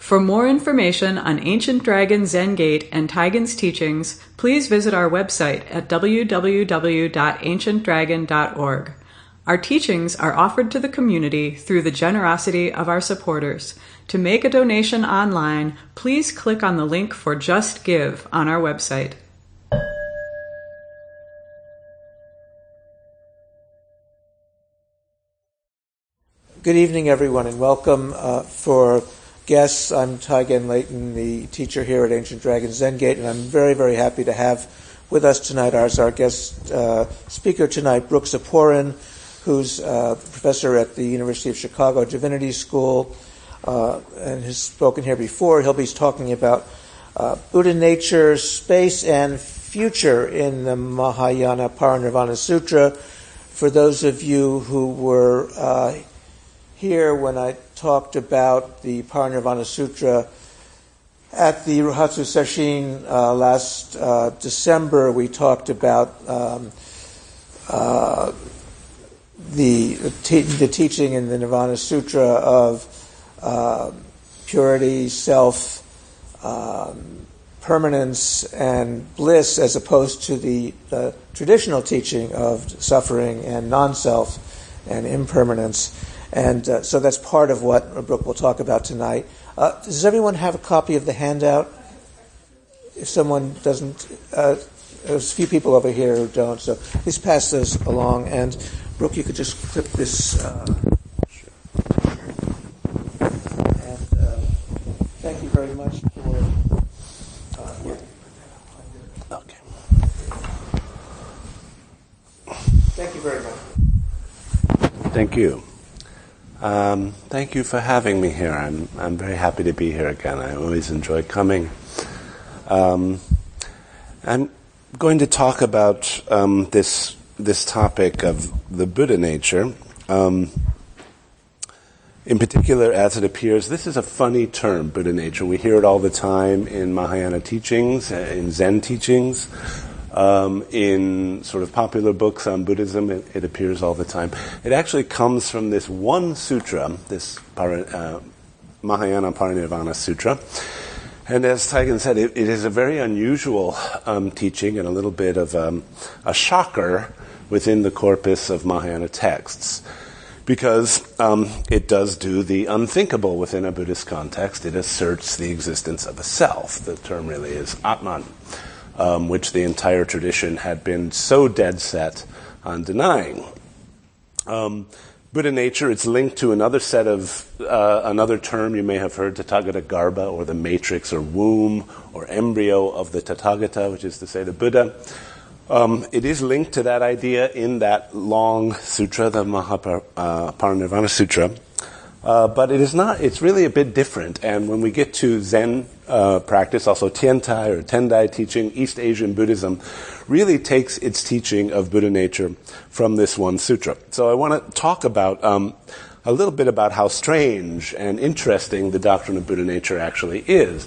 For more information on Ancient Dragon Zen Gate and Taigen's teachings, please visit our website at www.ancientdragon.org. Our teachings are offered to the community through the generosity of our supporters. To make a donation online, please click on the link for Just Give on our website. Good evening, everyone, and welcome for guests. I'm Taigen Leighton, the teacher here at Ancient Dragon Zen Gate, and I'm very, very happy to have with us tonight as our guest speaker tonight, Brooke Ziporyn, who's a professor at the University of Chicago Divinity School and has spoken here before. He'll be talking about Buddha nature, space, and future in the Mahayana Parinirvana Sutra. For those of you who were here when I talked about the Parinirvana Sutra at the Rohatsu Sesshin last December, we talked about the teaching in the Nirvana Sutra of purity, self, permanence, and bliss, as opposed to the traditional teaching of suffering and non-self and impermanence. And so that's part of what Brooke will talk about tonight. Does everyone have a copy of the handout? If someone doesn't, there's a few people over here who don't, so please pass those along. And Brooke, you could just clip this. And thank you very much for. Okay. Thank you very much. Thank you. Thank you for having me here. I'm very happy to be here again. I always enjoy coming. I'm going to talk about this topic of the Buddha nature. In particular, as it appears, this is a funny term, Buddha nature. We hear it all the time in Mahayana teachings, in Zen teachings. In sort of popular books on Buddhism, it appears all the time. It actually comes from this one sutra, this Mahayana Parinirvana Sutra. And as Taigen said, it is a very unusual teaching and a little bit of a shocker within the corpus of Mahayana texts, because it does do the unthinkable within a Buddhist context. It asserts the existence of a self. The term really is Atman. Which the entire tradition had been so dead set on denying. Buddha nature, it's linked to another set of, another term you may have heard, Tathagata Garbha, or the matrix or womb or embryo of the Tathagata, which is to say the Buddha. It is linked to that idea in that long sutra, the Mahaparinirvana Sutra. But it is not, it's really a bit different. And when we get to Zen practice, also Tiantai or Tendai teaching, East Asian Buddhism really takes its teaching of Buddha nature from this one sutra. So I want to talk about a little bit about how strange and interesting the doctrine of Buddha nature actually is.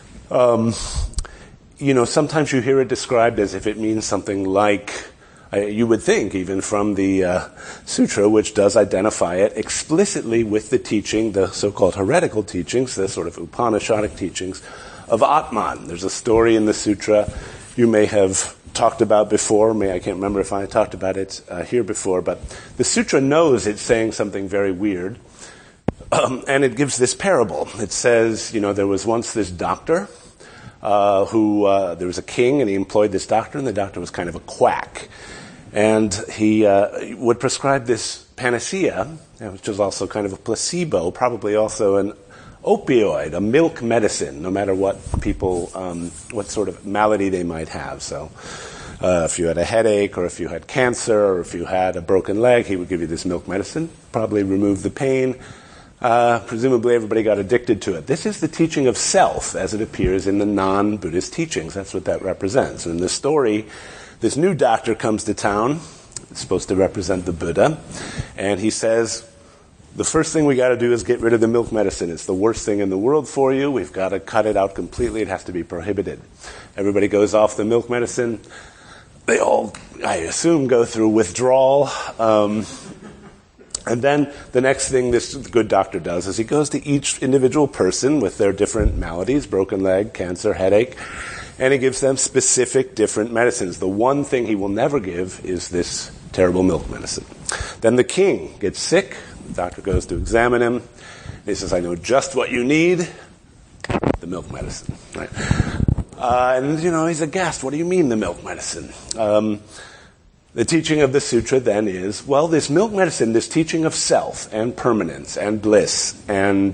Sometimes you hear it described as if it means something like, you would think, even from the sutra, which does identify it explicitly with the teaching, the so-called heretical teachings, the sort of Upanishadic teachings of Atman. There's a story in the sutra you may have talked about before. I can't remember if I talked about it here before, but the sutra knows it's saying something very weird, and it gives this parable. It says, there was once this doctor who, there was a king, and he employed this doctor, and the doctor was kind of a quack. And he would prescribe this panacea, which was also kind of a placebo, probably also an opioid, a milk medicine, no matter what people, what sort of malady they might have. So if you had a headache, or if you had cancer, or if you had a broken leg, he would give you this milk medicine, probably remove the pain. Presumably everybody got addicted to it. This is the teaching of self as it appears in the non-Buddhist teachings. That's what that represents. In the story, this new doctor comes to town. It's supposed to represent the Buddha. And he says, the first thing we got to do is get rid of the milk medicine. It's the worst thing in the world for you. We've got to cut it out completely. It has to be prohibited. Everybody goes off the milk medicine. They all, I assume, go through withdrawal. And then the next thing this good doctor does is he goes to each individual person with their different maladies, broken leg, cancer, headache, and he gives them specific different medicines. The one thing he will never give is this terrible milk medicine. Then the king gets sick. The doctor goes to examine him. He says, I know just what you need, the milk medicine. Right? And, he's aghast. What do you mean, the milk medicine? The teaching of the sutra then is, well, this milk medicine, this teaching of self and permanence and bliss and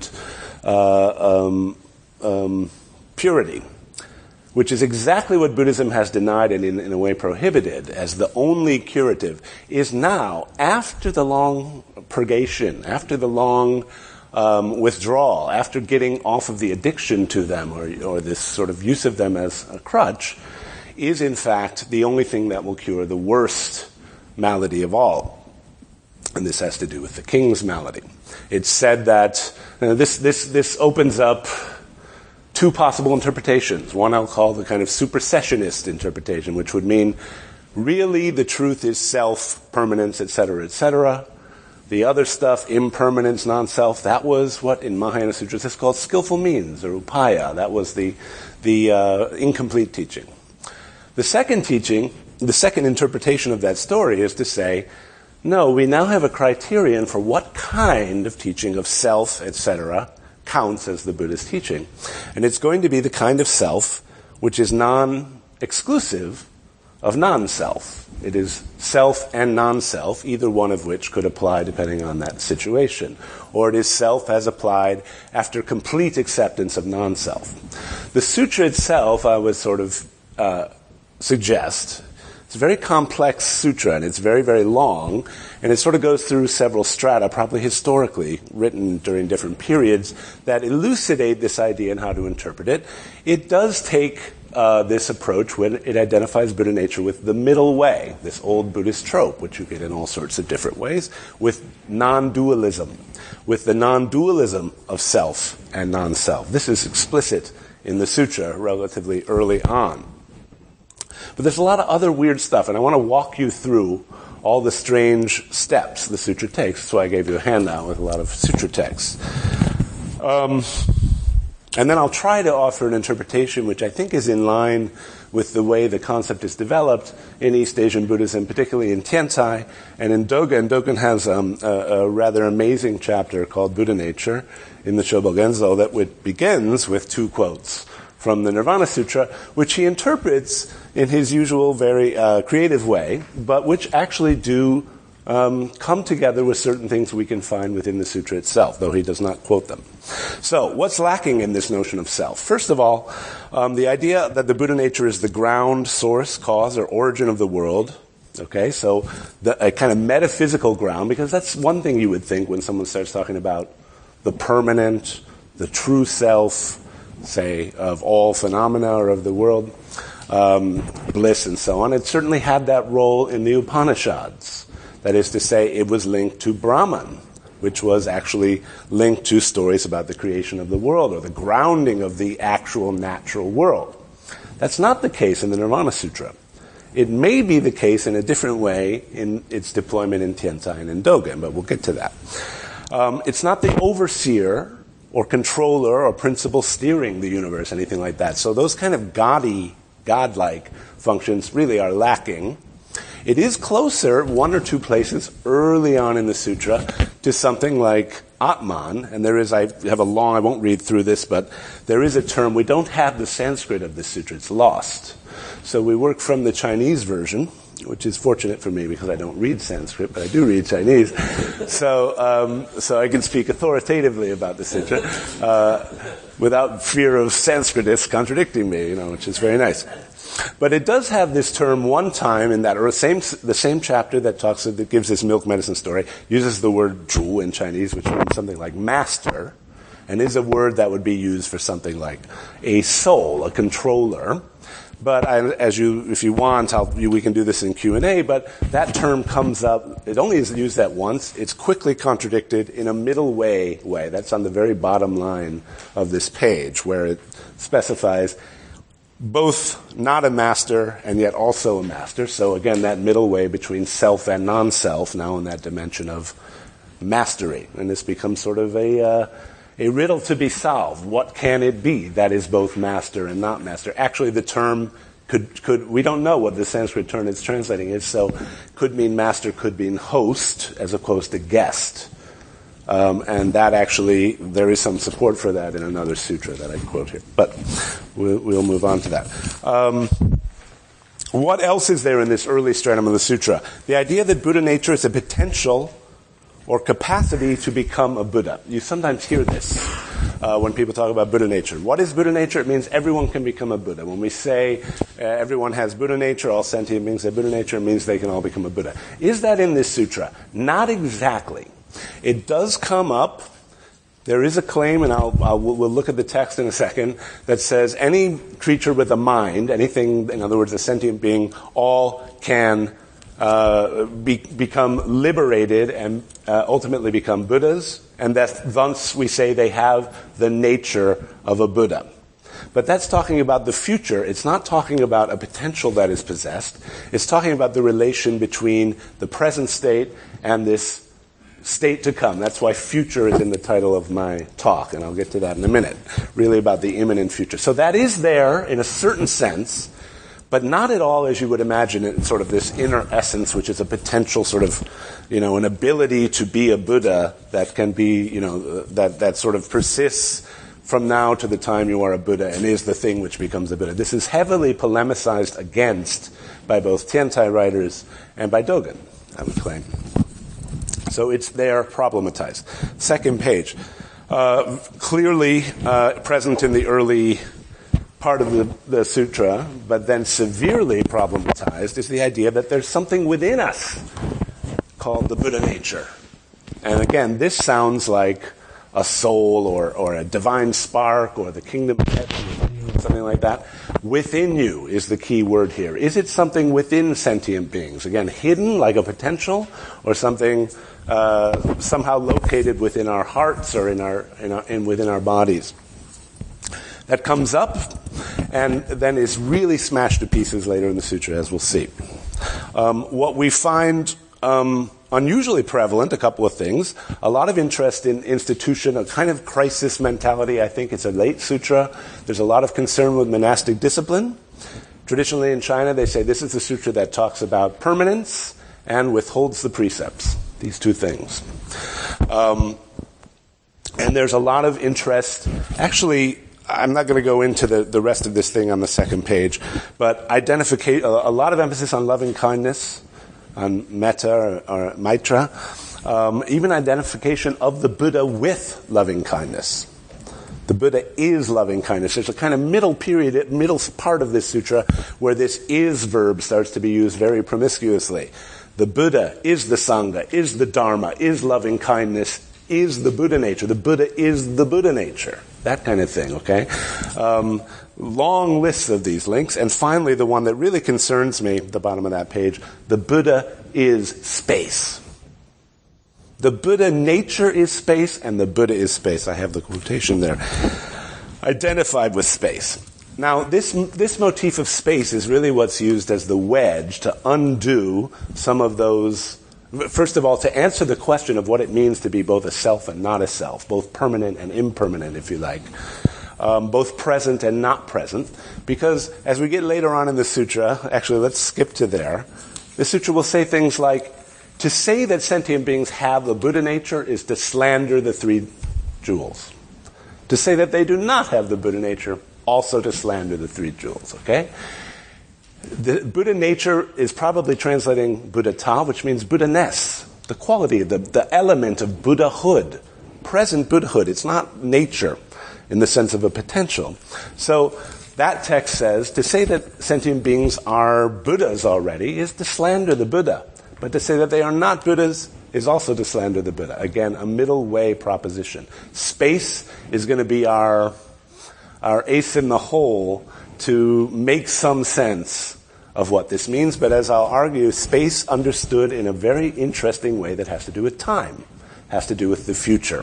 purity, which is exactly what Buddhism has denied and in a way prohibited as the only curative, is now, after the long purgation, after the long withdrawal, after getting off of the addiction to them or this sort of use of them as a crutch, is in fact the only thing that will cure the worst malady of all. And this has to do with the king's malady. It's said that this opens up two possible interpretations. One I'll call the kind of supersessionist interpretation, which would mean really the truth is self, permanence, etc., etc. The other stuff, impermanence, non-self, that was what in Mahayana Sutras is called skillful means, or upaya. That was the incomplete teaching. The second teaching, the second interpretation of that story is to say, no, we now have a criterion for what kind of teaching of self, etc., counts as the Buddhist teaching. And it's going to be the kind of self which is non-exclusive of non-self. It is self and non-self, either one of which could apply depending on that situation. Or it is self as applied after complete acceptance of non-self. The sutra itself, I would sort of suggest, it's a very complex sutra, and it's very, very long, and it sort of goes through several strata, probably historically written during different periods, that elucidate this idea and how to interpret it. It does take this approach when it identifies Buddha nature with the middle way, this old Buddhist trope, which you get in all sorts of different ways, with non-dualism, with the non-dualism of self and non-self. This is explicit in the sutra relatively early on. But there's a lot of other weird stuff, and I want to walk you through all the strange steps the sutra takes. So I gave you a handout with a lot of sutra texts. And then I'll try to offer an interpretation which I think is in line with the way the concept is developed in East Asian Buddhism, particularly in Tiantai and in Dogen. Dogen has a rather amazing chapter called Buddha Nature in the Shobogenzo that begins with two quotes from the Nirvana Sutra, which he interprets in his usual very creative way, but which actually do come together with certain things we can find within the sutra itself, though he does not quote them. So, what's lacking in this notion of self? First of all, the idea that the Buddha nature is the ground, source, cause, or origin of the world. Okay, so a kind of metaphysical ground, because that's one thing you would think when someone starts talking about the permanent, the true self, say, of all phenomena or of the world, bliss and so on. It certainly had that role in the Upanishads. That is to say, it was linked to Brahman, which was actually linked to stories about the creation of the world or the grounding of the actual natural world. That's not the case in the Nirvana Sutra. It may be the case in a different way in its deployment in Tiantai and in Dogen, but we'll get to that. It's not the overseer or controller or principle steering the universe, anything like that. So those kind of godlike functions really are lacking. It is closer, one or two places early on in the sutra, to something like Atman, and there is, I won't read through this, but there is a term, we don't have the Sanskrit of this sutra, it's lost. So we work from the Chinese version, which is fortunate for me because I don't read Sanskrit, but I do read Chinese. So I can speak authoritatively about the sutra without fear of Sanskritists contradicting me, which is very nice. But it does have this term one time in that, the same chapter that gives this milk medicine story, uses the word zhu in Chinese, which means something like master, and is a word that would be used for something like a soul, a controller. But if you want, we can do this in Q&A, but that term comes up, it only is used that once, it's quickly contradicted in a middle way. That's on the very bottom line of this page, where it specifies both not a master and yet also a master. So again, that middle way between self and non-self, now in that dimension of mastery. And this becomes sort of a riddle to be solved. What can it be that is both master and not master? Actually, the term could we don't know what the Sanskrit term it's translating is, so could mean master, could mean host, as opposed to guest. And that actually, there is some support for that in another sutra that I quote here. But we'll move on to that. What else is there in this early stratum of the sutra? The idea that Buddha nature is a potential or capacity to become a Buddha. You sometimes hear this when people talk about Buddha nature. What is Buddha nature? It means everyone can become a Buddha. When we say everyone has Buddha nature, all sentient beings have Buddha nature, it means they can all become a Buddha. Is that in this sutra? Not exactly. It does come up. There is a claim, and we'll look at the text in a second, that says any creature with a mind, anything, in other words, a sentient being, all can become liberated and ultimately become Buddhas, and that thus we say they have the nature of a Buddha. But that's talking about the future. It's not talking about a potential that is possessed. It's talking about the relation between the present state and this state to come. That's why future is in the title of my talk, and I'll get to that in a minute. Really about the imminent future. So that is there in a certain sense, but not at all as you would imagine it, sort of this inner essence, which is a potential sort of, an ability to be a Buddha that can be, that sort of persists from now to the time you are a Buddha and is the thing which becomes a Buddha. This is heavily polemicized against by both Tiantai writers and by Dogen, I would claim. So it's there problematized. Second page. Clearly present in the early part of the sutra, but then severely problematized, is the idea that there's something within us called the Buddha nature. And again, this sounds like a soul or a divine spark or the kingdom of heaven, something like that. Within you is the key word here. Is it something within sentient beings? Again, hidden like a potential, or something somehow located within our hearts or within our bodies? That comes up and then is really smashed to pieces later in the sutra, as we'll see. What we find unusually prevalent, a couple of things. A lot of interest in institution, a kind of crisis mentality. I think it's a late sutra. There's a lot of concern with monastic discipline. Traditionally in China, they say this is the sutra that talks about permanence and withholds the precepts. These two things. And there's a lot of interest. Actually, I'm not going to go into the rest of this thing on the second page, but a lot of emphasis on loving kindness, on metta or maitra, even identification of the Buddha with loving kindness. The Buddha is loving kindness. There's a kind of middle part of this sutra where this is verb starts to be used very promiscuously. The Buddha is the Sangha, is the Dharma, is loving kindness, is the Buddha nature. The Buddha is the Buddha nature. That kind of thing, okay? Long lists of these links. And finally, the one that really concerns me, at the bottom of that page, the Buddha is space. The Buddha nature is space, and the Buddha is space. I have the quotation there. Identified with space. Now, this motif of space is really what's used as the wedge to undo some of those. First of all, to answer the question of what it means to be both a self and not a self, both permanent and impermanent, if you like, both present and not present, because as we get later on in the sutra, actually let's skip to there, the sutra will say things like, to say that sentient beings have the Buddha nature is to slander the three jewels. To say that they do not have the Buddha nature, also to slander the three jewels, okay? The Buddha nature is probably translating Buddhata, which means Buddha-ness, the quality, the element of Buddhahood, present Buddhahood. It's not nature in the sense of a potential. So that text says, to say that sentient beings are Buddhas already is to slander the Buddha. But to say that they are not Buddhas is also to slander the Buddha. Again, a middle way proposition. Space is going to be our ace in the hole to make some sense of what this means, but as I'll argue, space understood in a very interesting way that has to do with time, has to do with the future.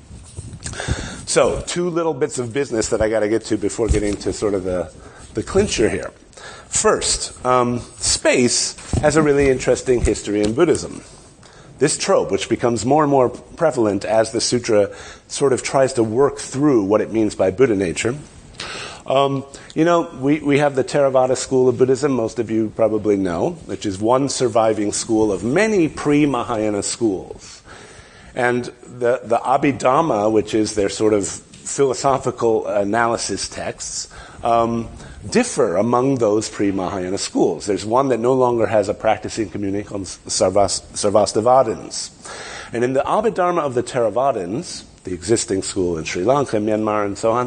So, two little bits of business that I got to get to before getting to sort of the clincher here. First, space has a really interesting history in Buddhism. this trope, which becomes more and more prevalent as the sutra sort of tries to work through what it means by Buddha nature. We have the Theravada school of Buddhism, most of you probably know, which is one surviving school of many pre-Mahayana schools. And the Abhidhamma, which is their sort of philosophical analysis texts, differ among those pre-Mahayana schools. There's one that no longer has a practicing community called Sarvastivadins. And in the Abhidharma of the Theravadins, the existing school in Sri Lanka, Myanmar, and so on,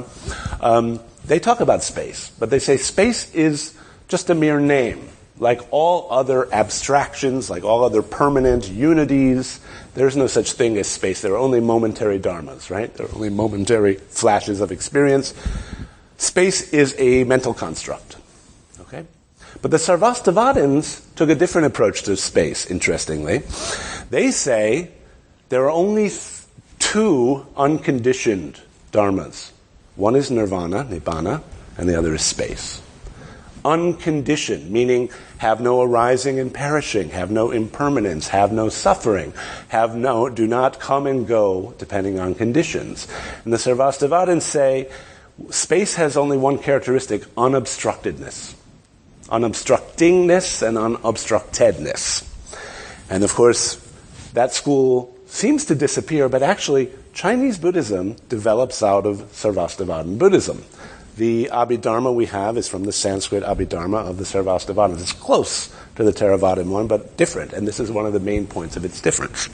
they talk about space, but they say space is just a mere name. Like all other abstractions, like all other permanent unities, there's no such thing as space. There are only momentary dharmas, right? There are only momentary flashes of experience. Space is a mental construct, okay? But the Sarvastivadins took a different approach to space, interestingly. They say there are only two unconditioned dharmas. One is nirvana, nibbana, and the other is space. Unconditioned, meaning have no arising and perishing, have no impermanence, have no suffering, do not come and go depending on conditions. And the Sarvastivadins say space has only one characteristic, unobstructedness. Unobstructingness and unobstructedness. And of course, that school seems to disappear, but actually Chinese Buddhism develops out of Sarvastivadin Buddhism. The Abhidharma we have is from the Sanskrit Abhidharma of the Sarvastivadins. It's close to the Theravadin one, but different, and this is one of the main points of its difference.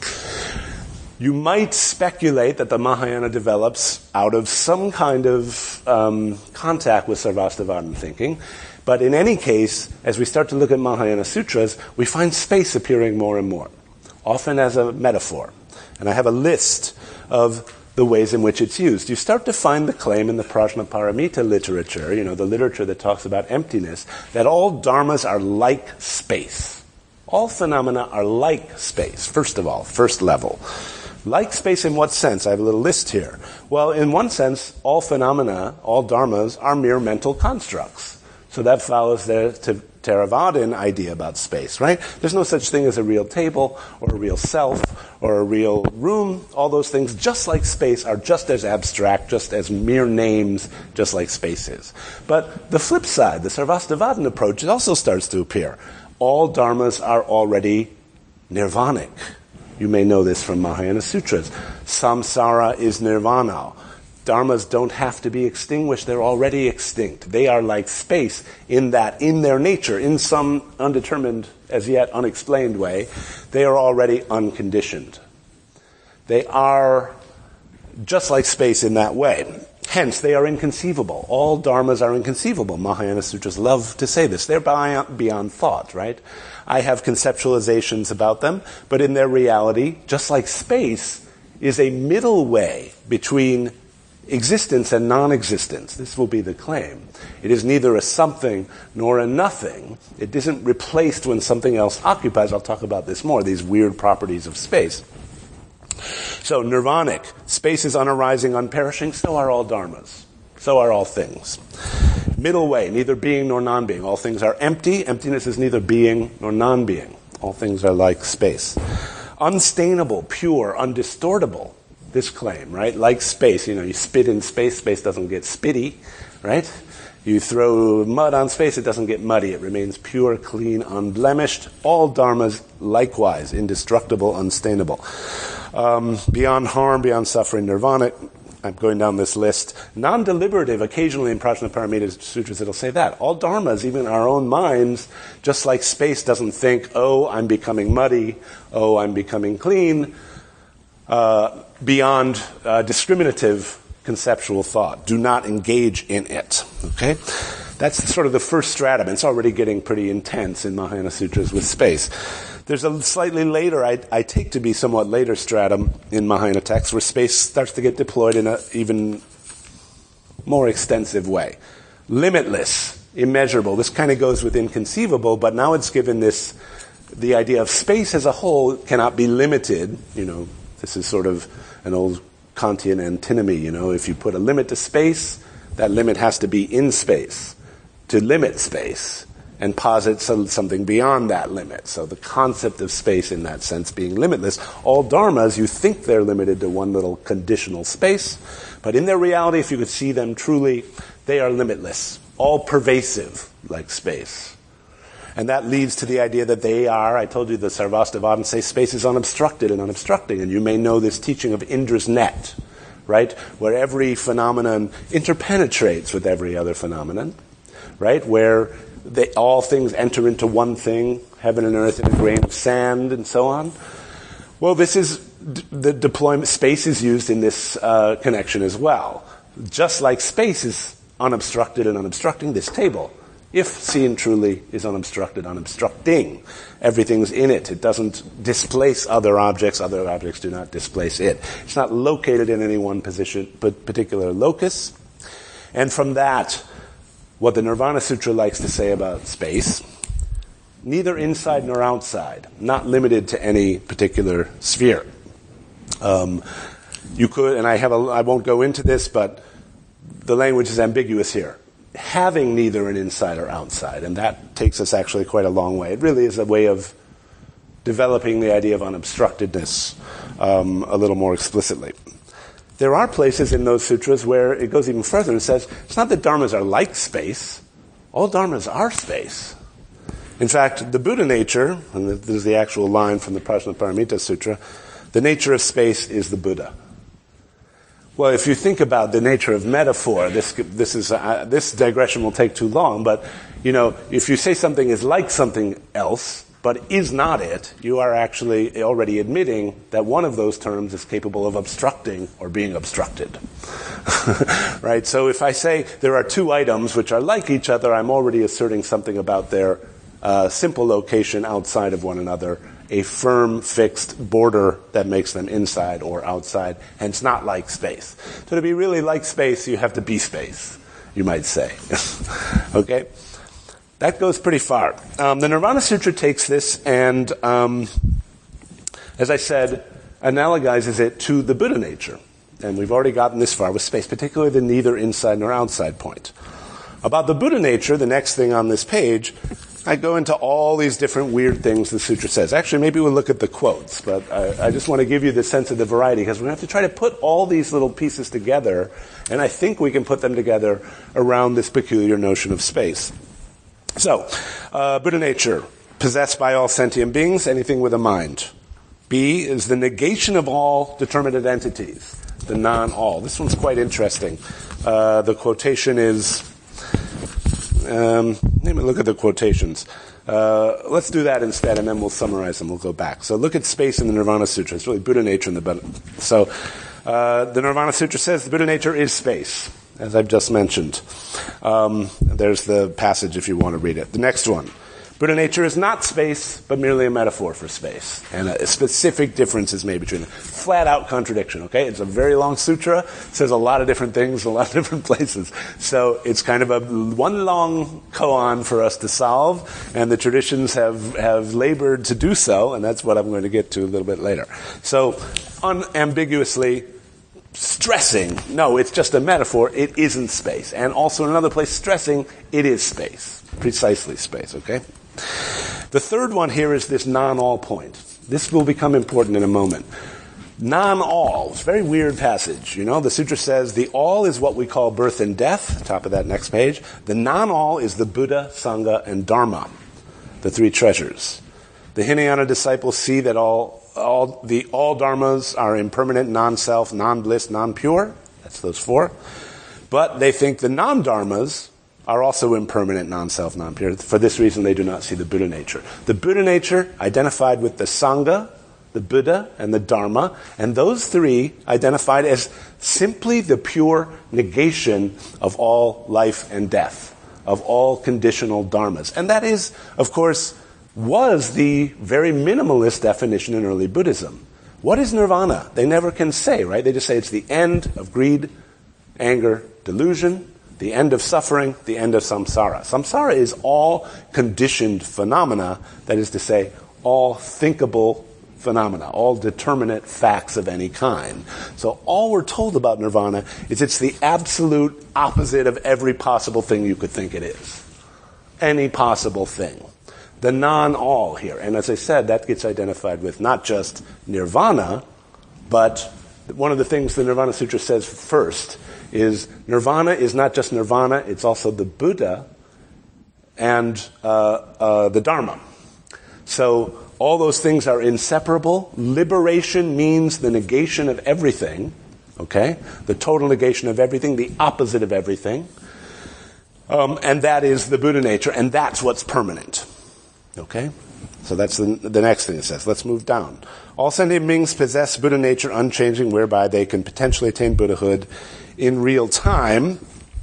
You might speculate that the Mahayana develops out of some kind of contact with Sarvastivadin thinking, but in any case, as we start to look at Mahayana sutras, we find space appearing more and more, often as a metaphor. And I have a list of the ways in which it's used. You start to find the claim in the Prajnaparamita literature, the literature that talks about emptiness, that all dharmas are like space. All phenomena are like space, first of all, first level. Like space in what sense? I have a little list here. Well, in one sense, all phenomena, all dharmas, are mere mental constructs. So that follows the Theravadin idea about space, right? There's no such thing as a real table or a real self or a real room. All those things, just like space, are just as abstract, just as mere names, just like space is. But the flip side, the Sarvastivadin approach, it also starts to appear. All dharmas are already nirvanic. You may know this from Mahayana Sutras. Samsara is nirvana. Dharmas don't have to be extinguished, they're already extinct. They are like space in that, in their nature, in some undetermined, as yet unexplained way, they are already unconditioned. They are just like space in that way. Hence, they are inconceivable. All dharmas are inconceivable. Mahayana Sutras love to say this. They're beyond thought, right? I have conceptualizations about them, but in their reality, just like space, is a middle way between existence and non-existence. This will be the claim. It is neither a something nor a nothing. It isn't replaced when something else occupies. I'll talk about this more, these weird properties of space. So, nirvanic. Space is unarising, unperishing. So are all dharmas. So are all things. Middle way, neither being nor non-being. All things are empty. Emptiness is neither being nor non-being. All things are like space. Unstainable, pure, undistortable. This claim, right? Like space, you spit in space, space doesn't get spitty, right? You throw mud on space, it doesn't get muddy. It remains pure, clean, unblemished. All dharmas, likewise, indestructible, unstainable. Beyond harm, beyond suffering, nirvana. I'm going down this list. Non-deliberative, occasionally in Prajnaparamita Sutras it'll say that. All dharmas, even our own minds, just like space doesn't think, oh, I'm becoming muddy, oh, I'm becoming clean, beyond discriminative conceptual thought. Do not engage in it. Okay? That's sort of the first stratum. It's already getting pretty intense in Mahayana Sutras with space. There's a slightly later, I take to be somewhat later stratum in Mahayana texts where space starts to get deployed in an even more extensive way. Limitless, immeasurable. This kind of goes with inconceivable, but now it's given the idea of space as a whole cannot be limited. This is sort of an old Kantian antinomy. If you put a limit to space, that limit has to be in space to limit space. and posits something beyond that limit. So the concept of space in that sense being limitless. All dharmas, you think they're limited to one little conditional space, but in their reality, if you could see them truly, they are limitless, all pervasive like space. And that leads to the idea that they are, I told you the Sarvastivadins say space is unobstructed and unobstructing, and you may know this teaching of Indra's net, right, where every phenomenon interpenetrates with every other phenomenon, right, where all things enter into one thing, heaven and earth in a grain of sand, and so on. Well, this is the deployment. Space is used in this connection as well. Just like space is unobstructed and unobstructing, this table, if seen truly, is unobstructed, unobstructing. Everything's in it. It doesn't displace other objects do not displace it. It's not located in any one position, but particular locus. And from that, what the Nirvana Sutra likes to say about space, neither inside nor outside, not limited to any particular sphere. You could, and I won't go into this, but the language is ambiguous here. Having neither an inside or outside, and that takes us actually quite a long way. It really is a way of developing the idea of unobstructedness a little more explicitly. There are places in those sutras where it goes even further and says, it's not that dharmas are like space, all dharmas are space. In fact, the Buddha nature, and this is the actual line from the Prajnaparamita Sutra, the nature of space is the Buddha. Well, if you think about the nature of metaphor, this digression will take too long, but, if you say something is like something else, but is not it, you are actually already admitting that one of those terms is capable of obstructing or being obstructed. Right? So if I say there are two items which are like each other, I'm already asserting something about their simple location outside of one another, a firm, fixed border that makes them inside or outside, hence not like space. So to be really like space, you have to be space, you might say. Okay? That goes pretty far. The Nirvana Sutra takes this and, as I said, analogizes it to the Buddha nature. And we've already gotten this far with space, particularly the neither inside nor outside point. About the Buddha nature, the next thing on this page, I go into all these different weird things the sutra says. Actually, maybe we'll look at the quotes, but I just want to give you the sense of the variety, because we're going to have to try to put all these little pieces together, and I think we can put them together around this peculiar notion of space. So, Buddha nature, possessed by all sentient beings, anything with a mind. B is the negation of all determinate entities, the non-all. This one's quite interesting. The quotation is... let me look at the quotations. Let's do that instead, and then we'll summarize them. We'll go back. So look at space in the Nirvana Sutra. It's really Buddha nature in the Buddha. So the Nirvana Sutra says the Buddha nature is space, as I've just mentioned. There's the passage if you want to read it. The next one. Buddha nature is not space, but merely a metaphor for space. And a specific difference is made between them. Flat-out contradiction, okay? It's a very long sutra. It says a lot of different things, a lot of different places. So it's kind of a one long koan for us to solve, and the traditions have labored to do so, and that's what I'm going to get to a little bit later. So, unambiguously stressing, no, it's just a metaphor, it isn't space. And also in another place stressing, it is space. Precisely space, okay? The third one here is this non-all point. This will become important in a moment. Non-all, it's a very weird passage. The sutra says the all is what we call birth and death, top of that next page. The non-all is the Buddha, Sangha, and Dharma, the three treasures. The Hinayana disciples see that all dharmas are impermanent, non-self, non-bliss, non-pure. That's those four. But they think the non-dharmas are also impermanent, non-self, non-pure. For this reason, they do not see the Buddha nature. The Buddha nature identified with the Sangha, the Buddha, and the Dharma, and those three identified as simply the pure negation of all life and death, of all conditional dharmas. And that is, of course, was the very minimalist definition in early Buddhism. What is nirvana? They never can say, right? They just say it's the end of greed, anger, delusion, the end of suffering, the end of samsara. Samsara is all conditioned phenomena, that is to say, all thinkable phenomena, all determinate facts of any kind. So all we're told about nirvana is it's the absolute opposite of every possible thing you could think it is. any possible thing. The non-all here. And as I said, that gets identified with not just nirvana, but one of the things the Nirvana Sutra says first is nirvana is not just nirvana, it's also the Buddha and the Dharma. So all those things are inseparable. Liberation means the negation of everything, okay? The total negation of everything, the opposite of everything. And that is the Buddha nature, and that's what's permanent. Okay? So that's the next thing it says. Let's move down. All sentient beings possess Buddha nature unchanging, whereby they can potentially attain Buddhahood in real time.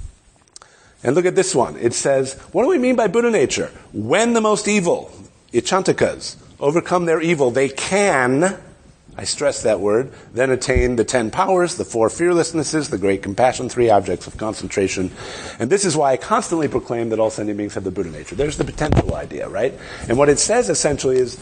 And look at this one. It says, what do we mean by Buddha nature? When the most evil, Ichantakas, overcome their evil, they can, I stress that word, then attain the 10 powers, the 4 fearlessnesses, the great compassion, 3 objects of concentration. And this is why I constantly proclaim that all sentient beings have the Buddha nature. There's the potential idea, right? And what it says essentially is,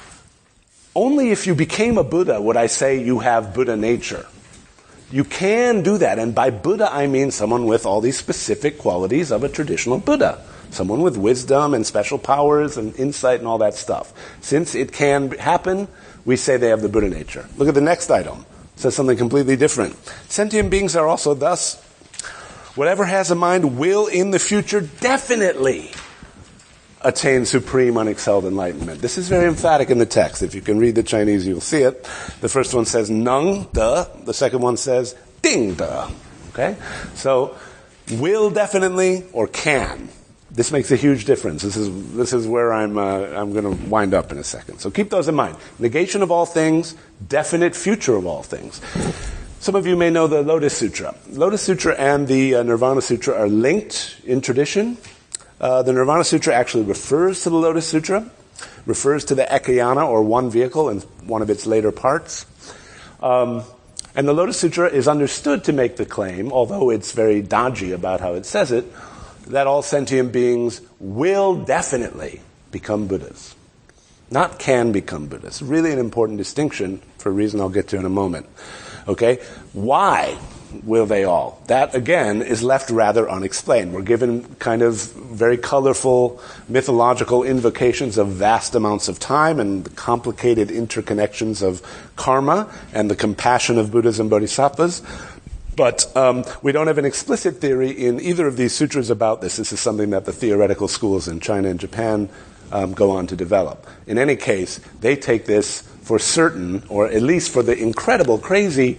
only if you became a Buddha would I say you have Buddha nature. You can do that, and by Buddha I mean someone with all these specific qualities of a traditional Buddha. Someone with wisdom and special powers and insight and all that stuff. Since it can happen, we say they have the Buddha nature. Look at the next item. It says something completely different. Sentient beings are also thus, whatever has a mind will in the future definitely attain supreme unexcelled enlightenment. This is very emphatic in the text. If you can read the Chinese, you'll see it. The first one says nung de. The second one says ding de. Okay? So, will definitely or can. This makes a huge difference. This is where I'm going to wind up in a second. So keep those in mind. Negation of all things, definite future of all things. Some of you may know the Lotus Sutra. Lotus Sutra and the Nirvana Sutra are linked in tradition. The Nirvana Sutra actually refers to the Lotus Sutra, refers to the Ekayana, or one vehicle, in one of its later parts. And the Lotus Sutra is understood to make the claim, although it's very dodgy about how it says it, that all sentient beings will definitely become Buddhas. Not can become Buddhas. Really an important distinction for a reason I'll get to in a moment. Okay? Why will they all? That, again, is left rather unexplained. We're given kind of very colorful mythological invocations of vast amounts of time and the complicated interconnections of karma and the compassion of Buddhas and Bodhisattvas. But we don't have an explicit theory in either of these sutras about this. This is something that the theoretical schools in China and Japan go on to develop. In any case, they take this for certain, or at least for the incredible, crazy,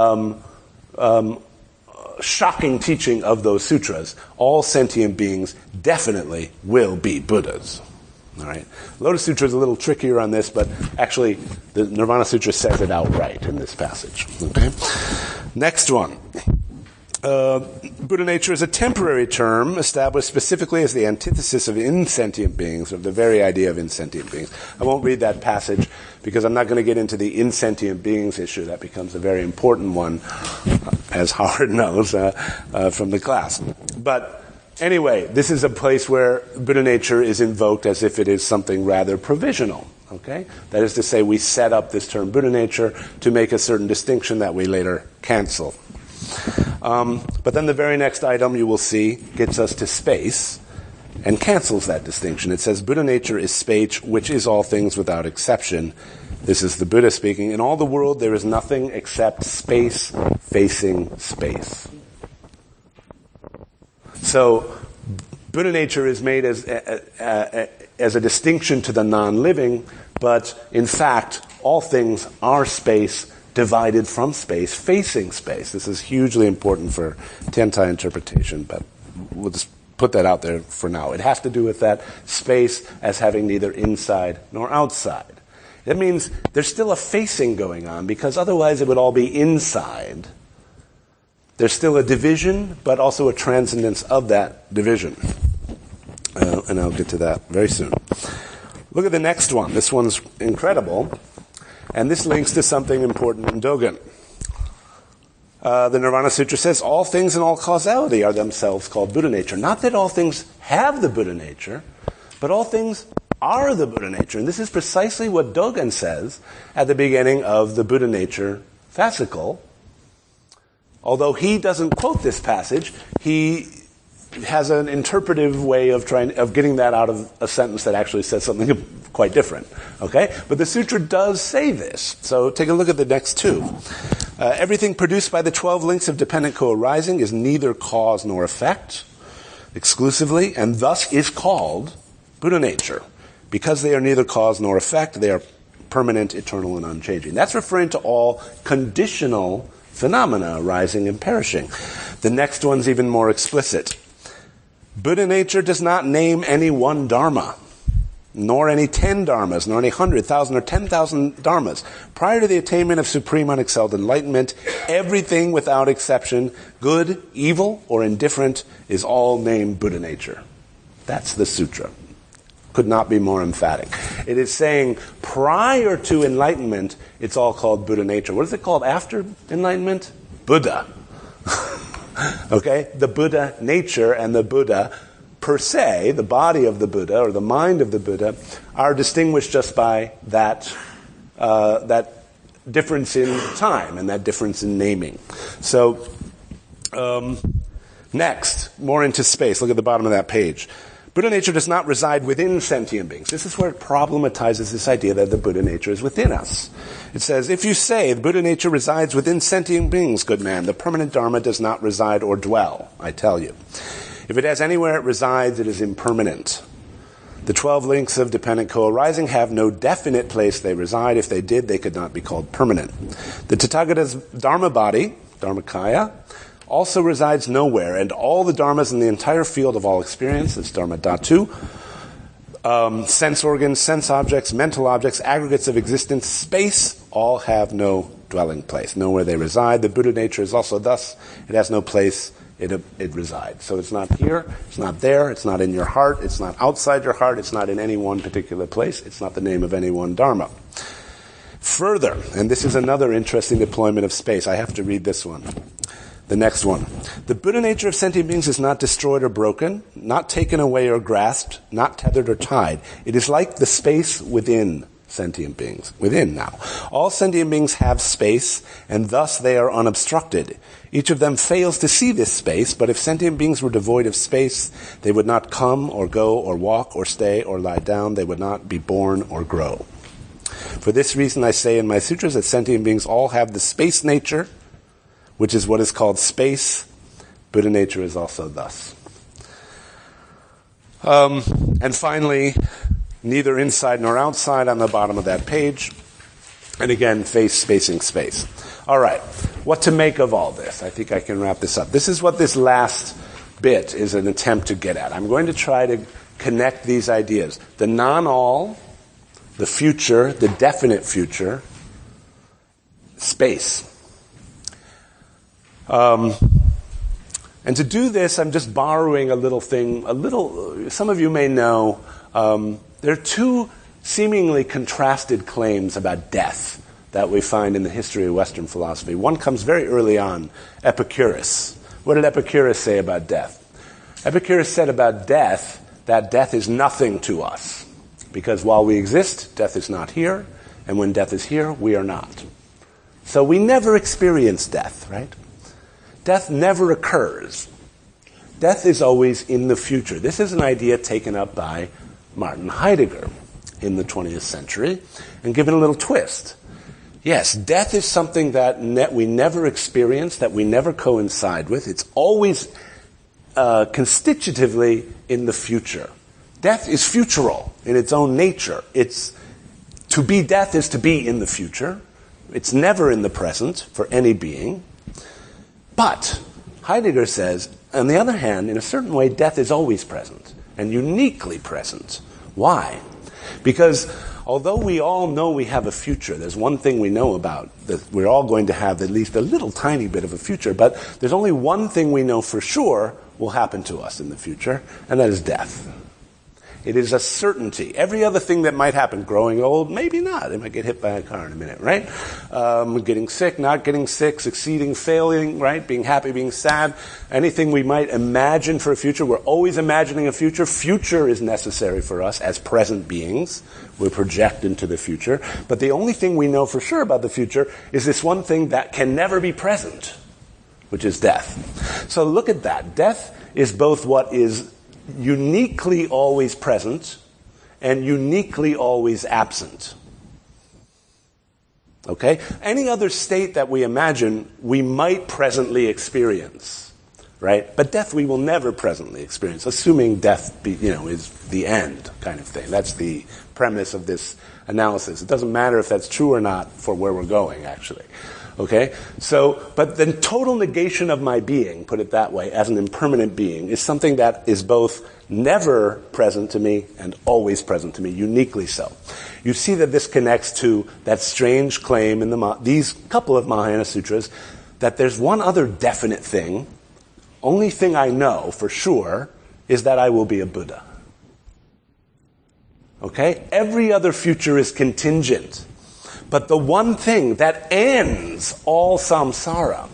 shocking teaching of those sutras. All sentient beings definitely will be Buddhas. All right. Lotus Sutra is a little trickier on this, but actually the Nirvana Sutra says it outright in this passage. Okay. Next one. Buddha nature is a temporary term established specifically as the antithesis of insentient beings, of the very idea of insentient beings. I won't read that passage because I'm not going to get into the insentient beings issue. That becomes a very important one, as Howard knows from the class. But anyway, this is a place where Buddha nature is invoked as if it is something rather provisional. Okay? That is to say, we set up this term Buddha nature to make a certain distinction that we later cancel. But then the very next item you will see gets us to space and cancels that distinction. It says Buddha nature is space, which is all things without exception. This is the Buddha speaking. In all the world there is nothing except space facing space. So Buddha nature is made as a distinction to the non-living, but in fact all things are space divided from space, facing space. This is hugely important for Tiantai interpretation, but we'll just put that out there for now. It has to do with that space as having neither inside nor outside. That means there's still a facing going on, because otherwise it would all be inside. There's still a division, but also a transcendence of that division. And I'll get to that very soon. Look at the next one. This one's incredible. And this links to something important in Dogen. The Nirvana Sutra says, all things and all causality are themselves called Buddha nature. Not that all things have the Buddha nature, but all things are the Buddha nature. And this is precisely what Dogen says at the beginning of the Buddha nature fascicle. Although he doesn't quote this passage, he has an interpretive way of getting that out of a sentence that actually says something quite different. Okay? But the sutra does say this. So take a look at the next two. Everything produced by the 12 links of dependent co-arising is neither cause nor effect exclusively, and thus is called Buddha nature. Because they are neither cause nor effect, they are permanent, eternal, and unchanging. That's referring to all conditional phenomena arising and perishing. The next one's even more explicit. Buddha nature does not name any one dharma, nor any 10 dharmas, nor any 100,000 or 10,000 dharmas. Prior to the attainment of supreme unexcelled enlightenment, everything without exception, good, evil, or indifferent, is all named Buddha nature. That's the sutra. Could not be more emphatic. It is saying prior to enlightenment, it's all called Buddha nature. What is it called after enlightenment? Buddha. Okay? The Buddha nature and the Buddha per se, the body of the Buddha or the mind of the Buddha, are distinguished just by that difference in time and that difference in naming. So, next, more into space. Look at the bottom of that page. Buddha nature does not reside within sentient beings. This is where it problematizes this idea that the Buddha nature is within us. It says, if you say the Buddha nature resides within sentient beings, good man, the permanent Dharma does not reside or dwell, I tell you. If it has anywhere it resides, it is impermanent. The 12 links of dependent co-arising have no definite place they reside. If they did, they could not be called permanent. The Tathagata's Dharma body, Dharmakaya, also resides nowhere, and all the dharmas in the entire field of all experience, that's Dharma Dhatu, sense organs, sense objects, mental objects, aggregates of existence, space, all have no dwelling place, nowhere they reside. The Buddha nature is also thus, it has no place, it resides. So it's not here, it's not there, it's not in your heart, it's not outside your heart, it's not in any one particular place, it's not the name of any one dharma. Further, and this is another interesting deployment of space, I have to read this one. The next one. The Buddha nature of sentient beings is not destroyed or broken, not taken away or grasped, not tethered or tied. It is like the space within sentient beings. Within now. All sentient beings have space, and thus they are unobstructed. Each of them fails to see this space, but if sentient beings were devoid of space, they would not come or go or walk or stay or lie down. They would not be born or grow. For this reason I say in my sutras that sentient beings all have the space nature, which is what is called space. Buddha nature is also thus. And finally, neither inside nor outside on the bottom of that page. And again, spacing space. All right, what to make of all this? I think I can wrap this up. This is what this last bit is an attempt to get at. I'm going to try to connect these ideas. The non-all, the future, the definite future, space. And to do this, I'm just borrowing a little thing, some of you may know, there are two seemingly contrasted claims about death that we find in the history of Western philosophy. One comes very early on, Epicurus. What did Epicurus say about death? Epicurus said about death that death is nothing to us, because while we exist, death is not here, and when death is here, we are not. So we never experience death, right? Death never occurs. Death is always in the future. This is an idea taken up by Martin Heidegger in the 20th century and given a little twist. Yes, death is something that we never experience, that we never coincide with. It's always constitutively in the future. Death is futural in its own nature. To be death is to be in the future. It's never in the present for any being. But Heidegger says, on the other hand, in a certain way, death is always present, and uniquely present. Why? Because although we all know we have a future, there's one thing we know about, that we're all going to have at least a little tiny bit of a future, but there's only one thing we know for sure will happen to us in the future, and that is death. It is a certainty. Every other thing that might happen, growing old, maybe not. It might get hit by a car in a minute, right? Getting sick, not getting sick, succeeding, failing, right? Being happy, being sad. Anything we might imagine for a future. We're always imagining a future. Future is necessary for us as present beings. We project into the future. But the only thing we know for sure about the future is this one thing that can never be present, which is death. So look at that. Death is both what is uniquely always present and uniquely always absent. Okay? Any other state that we imagine, we might presently experience, right? But death we will never presently experience, assuming death is the end kind of thing. That's the premise of this analysis. It doesn't matter if that's true or not for where we're going, actually. Okay? So, but the total negation of my being, put it that way, as an impermanent being, is something that is both never present to me and always present to me, uniquely so. You see that this connects to that strange claim in these couple of Mahayana Sutras that there's one other definite thing, only thing I know for sure, is that I will be a Buddha. Okay? Every other future is contingent. But the one thing that ends all samsara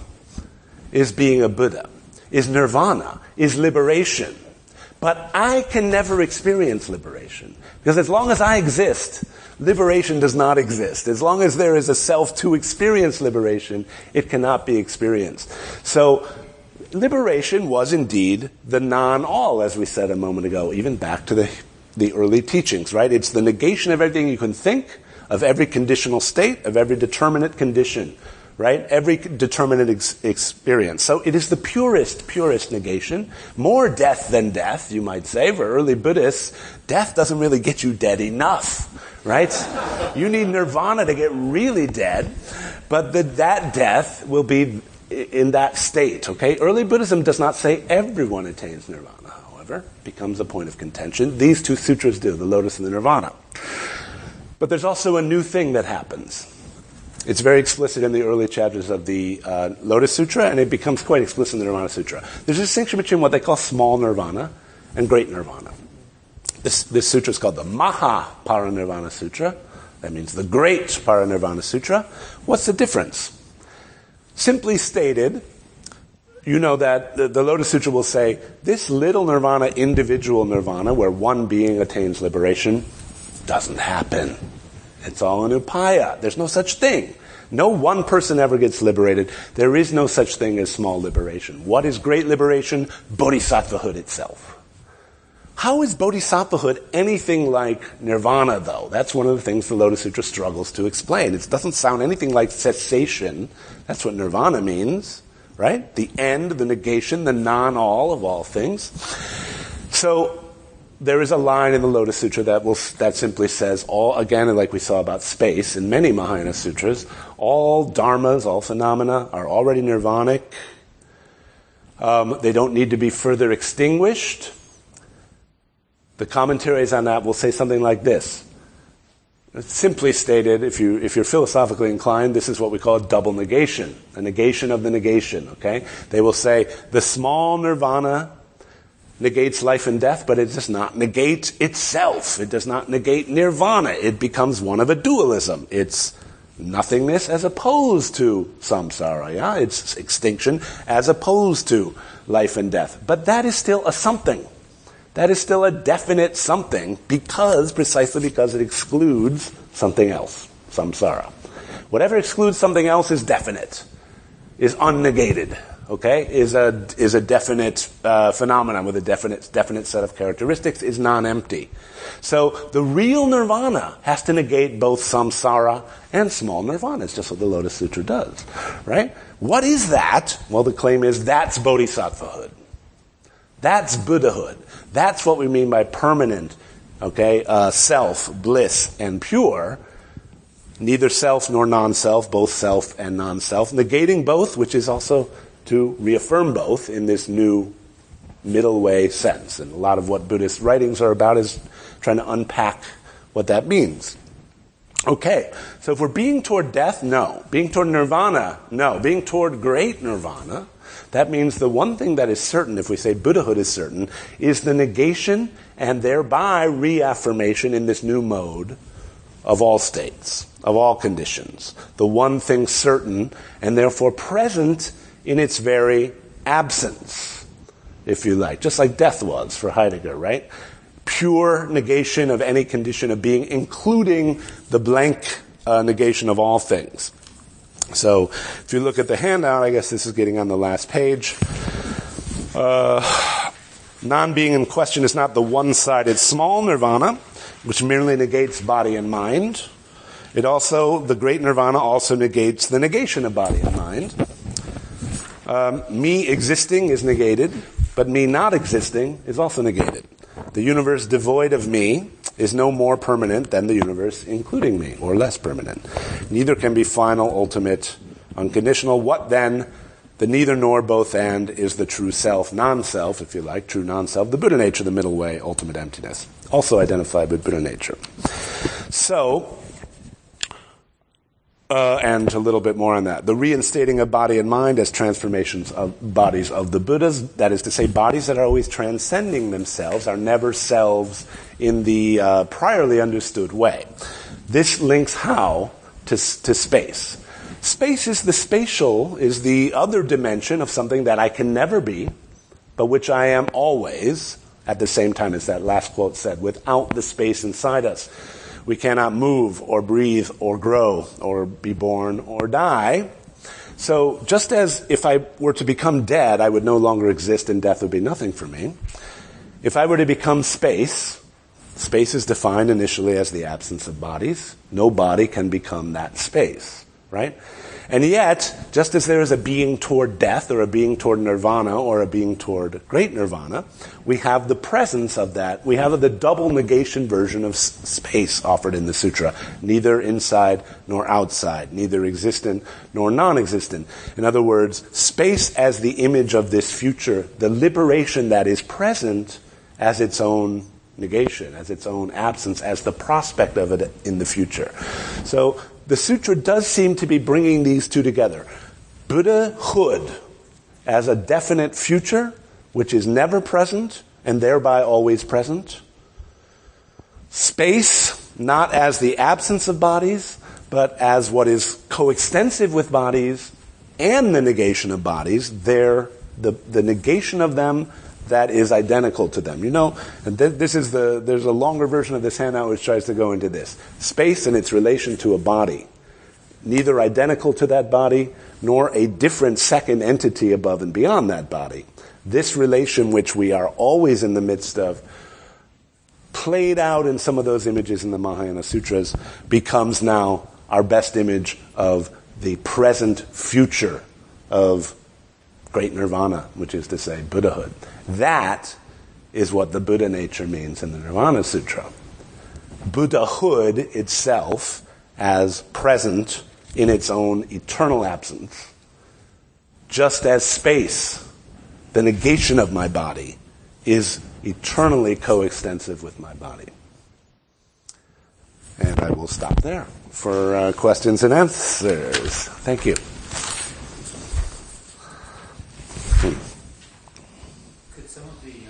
is being a Buddha, is nirvana, is liberation. But I can never experience liberation. Because as long as I exist, liberation does not exist. As long as there is a self to experience liberation, it cannot be experienced. So, liberation was indeed the non-all, as we said a moment ago, even back to the early teachings, right? It's the negation of everything you can think, of every conditional state, of every determinate condition, right? Every determinate experience. So it is the purest negation. More death than death, you might say. For early Buddhists, death doesn't really get you dead enough, right? You need nirvana to get really dead, but that death will be in that state, okay? Early Buddhism does not say everyone attains nirvana, however. It becomes a point of contention. These two sutras do, the Lotus and the Nirvana. But there's also a new thing that happens. It's very explicit in the early chapters of the Lotus Sutra, and it becomes quite explicit in the Nirvana Sutra. There's a distinction between what they call small nirvana and great nirvana. This sutra is called the Mahaparinirvana Sutra. That means the Great Parinirvana Sutra. What's the difference? Simply stated, you know that the Lotus Sutra will say, this little nirvana, individual nirvana, where one being attains liberation, doesn't happen. It's all an upaya. There's no such thing. No one person ever gets liberated. There is no such thing as small liberation. What is great liberation? Bodhisattvahood itself. How is bodhisattvahood anything like nirvana, though? That's one of the things the Lotus Sutra struggles to explain. It doesn't sound anything like cessation. That's what nirvana means, right? The end, the negation, the non-all of all things. So, there is a line in the Lotus Sutra that simply says, all, again, like we saw about space in many Mahayana Sutras, all dharmas, all phenomena are already nirvanic. They don't need to be further extinguished. The commentaries on that will say something like this. Simply stated, if you're philosophically inclined, this is what we call a double negation, a negation of the negation, okay? They will say, the small nirvana negates life and death, but it does not negate itself. It does not negate nirvana. It becomes one of a dualism. It's nothingness as opposed to samsara, yeah? It's extinction as opposed to life and death. But that is still a something. That is still a definite something precisely because it excludes something else, samsara. Whatever excludes something else is definite, is unnegated. Okay, is a definite phenomenon with a definite set of characteristics, is non-empty. So the real nirvana has to negate both samsara and small nirvana. It's just what the Lotus Sutra does, right? What is that? Well, the claim is that's bodhisattvahood. That's Buddhahood. That's what we mean by permanent, okay, self, bliss, and pure. Neither self nor non-self, both self and non-self. Negating both, which is also to reaffirm both in this new middle way sense. And a lot of what Buddhist writings are about is trying to unpack what that means. Okay, so if we're being toward death, no. Being toward nirvana, no. Being toward great nirvana, that means the one thing that is certain, if we say Buddhahood is certain, is the negation and thereby reaffirmation in this new mode of all states, of all conditions. The one thing certain and therefore present in its very absence, if you like, just like death was for Heidegger, right? Pure negation of any condition of being, including the blank negation of all things. So, if you look at the handout, I guess this is getting on the last page. Non-being in question is not the one-sided small nirvana, which merely negates body and mind. The great nirvana also negates the negation of body and mind. Me existing is negated, but me not existing is also negated. The universe devoid of me is no more permanent than the universe including me, or less permanent. Neither can be final, ultimate, unconditional. What then? The neither nor, both and is the true self, non-self, if you like, true non-self, the Buddha nature, the middle way, ultimate emptiness, also identified with Buddha nature. So, and a little bit more on that. The reinstating of body and mind as transformations of bodies of the Buddhas, that is to say, bodies that are always transcending themselves, are never selves in the priorly understood way. This links how to space. Space is the other dimension of something that I can never be, but which I am always, at the same time as that last quote said, without the space inside us. We cannot move or breathe or grow or be born or die. So just as if I were to become dead, I would no longer exist and death would be nothing for me. If I were to become space is defined initially as the absence of bodies. No body can become that space. Right? And yet, just as there is a being toward death, or a being toward nirvana, or a being toward great nirvana, we have the presence of that. We have the double negation version of space offered in the sutra. Neither inside nor outside. Neither existent nor non-existent. In other words, space as the image of this future, the liberation that is present as its own negation, as its own absence, as the prospect of it in the future. So, the sutra does seem to be bringing these two together. Buddhahood as a definite future, which is never present and thereby always present. Space, not as the absence of bodies, but as what is coextensive with bodies and the negation of bodies. The negation of them that is identical to them. You know, and there's a longer version of this handout which tries to go into this. Space and its relation to a body. Neither identical to that body, nor a different second entity above and beyond that body. This relation which we are always in the midst of, played out in some of those images in the Mahayana Sutras, becomes now our best image of the present future of great nirvana, which is to say Buddhahood. That is what the Buddha nature means in the Nirvana Sutra. Buddhahood itself as present in its own eternal absence, just as space, the negation of my body, is eternally coextensive with my body. And I will stop there for questions and answers. Thank you. Could some of the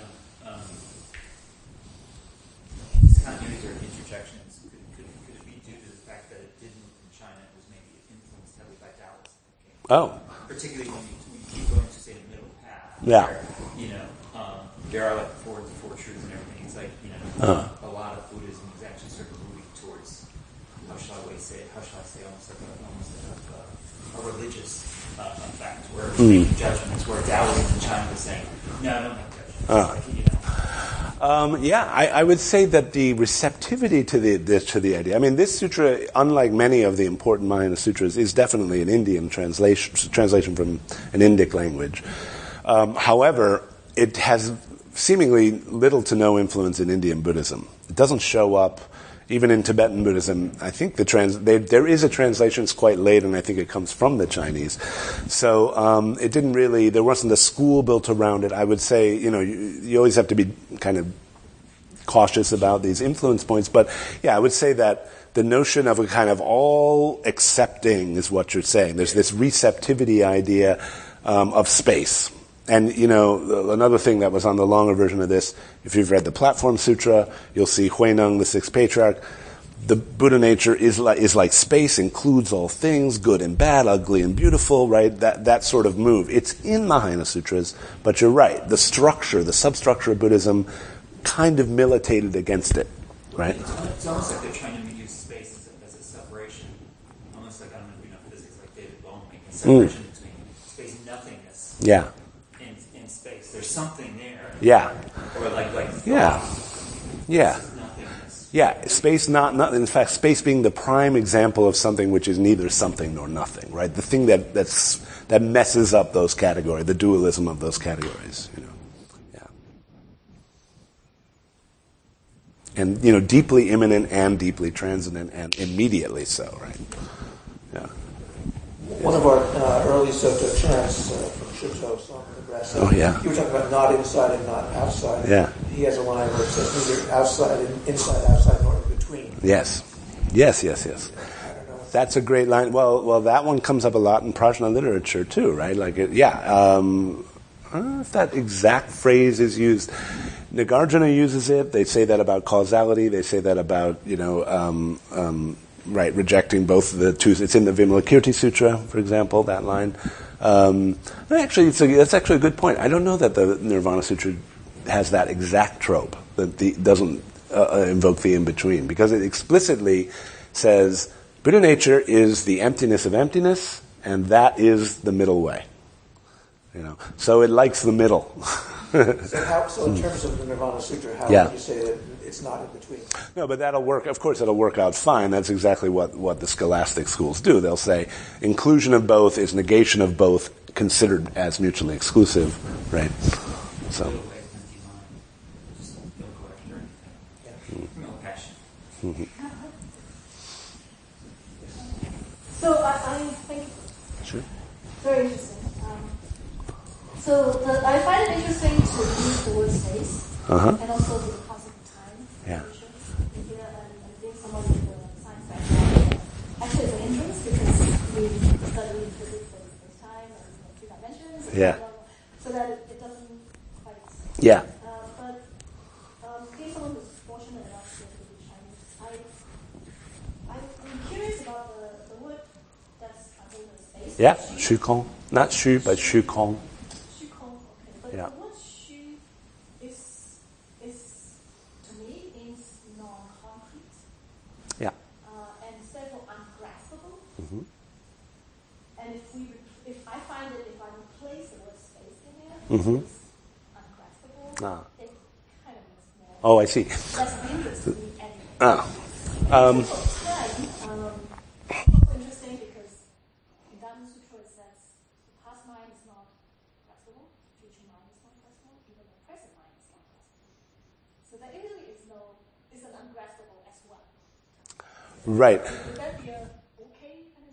continuities or interjections, could it be due to the fact that it didn't in China, it was maybe influenced heavily by Taoist thinking? Oh. Particularly when you keep going to, say, the middle path. Yeah. Where, there are like the four truths and everything. It's like, a lot of Buddhism is actually sort of moving towards, how shall I say, almost like a religious effect, where making judgments, where Taoism in China is saying, no, I don't make judgments. I would say that the receptivity to the idea. I mean, this sutra, unlike many of the important Mahayana sutras, is definitely an Indian translation from an Indic language. However, it has seemingly little to no influence in Indian Buddhism. It doesn't show up even in Tibetan Buddhism. I think there is a translation. It's quite late, and I think it comes from the Chinese. So it didn't really. There wasn't a school built around it. I would say, you always have to be kind of cautious about these influence points. But yeah, I would say that the notion of a kind of all accepting is what you're saying. There's this receptivity idea of space. And, another thing that was on the longer version of this, if you've read the Platform Sutra, you'll see Huineng, the sixth patriarch. The Buddha nature is like space, includes all things, good and bad, ugly and beautiful, right? That sort of move. It's in Mahayana Sutras, but you're right. The structure, the substructure of Buddhism kind of militated against it, right? It's almost like they're trying to use space as a separation. Almost like, I don't know if you know physics, like David Bohm, making a separation between space and nothingness. Yeah. In space. There's something there. Yeah. Or like Yeah. Yeah. nothingness. Yeah, space not, in fact, space being the prime example of something which is neither something nor nothing, right? The thing that messes up those categories, the dualism of those categories, Yeah. And, deeply immanent and deeply transcendent and immediately so, right? Yeah. One of our early Soto chants from Shuto, Song of the Grass. Oh, yeah. You were talking about not inside and not outside. Yeah. He has a line where it says neither outside, nor in between. Yes. I don't know. That's a great line. Well, that one comes up a lot in Prajna literature too, right? Like, I don't know if that exact phrase is used. Nagarjuna uses it. They say that about causality. They say that about, rejecting both the two. It's in the Vimalakirti Sutra, for example, that line. Actually, that's actually a good point. I don't know that the Nirvana Sutra has that exact trope, that doesn't invoke the in-between, because it explicitly says Buddha nature is the emptiness of emptiness, and that is the middle way. So it likes the middle. So in terms of the Nirvana Sutra, how would you say that it's not in between? No, but that'll work. Of course, it'll work out fine. That's exactly what the scholastic schools do. They'll say inclusion of both is negation of both, considered as mutually exclusive, right? So. No passion. Mm-hmm. So I think Sure. very interesting. I find it interesting to use the word space and also the concept of time. Yeah. And being someone with the science background, actually it's an interest because we study physics and space-time and 3 dimensions. And Yeah. So that it doesn't quite. Yeah. But being someone who's fortunate enough to be Chinese, I'm curious about the word that's translated as space. Yeah. Shu Kong. Not Shu, but Shu Kong. But Yeah. the word shu is to me means non-concrete. Yeah. And therefore ungraspable. Mm-hmm. And if I find that if I replace the word space in there, Mm-hmm. it's ungraspable. Ah. It kind of makes more. Oh, I see. That's of interest to me anyway. Ah. Also interesting because in Dhamma Sutra it says the past mind is not graspable, future mind is not graspable, even the present mind is not graspable. So there really is an ungraspable as well. Right. Would that be a okay kind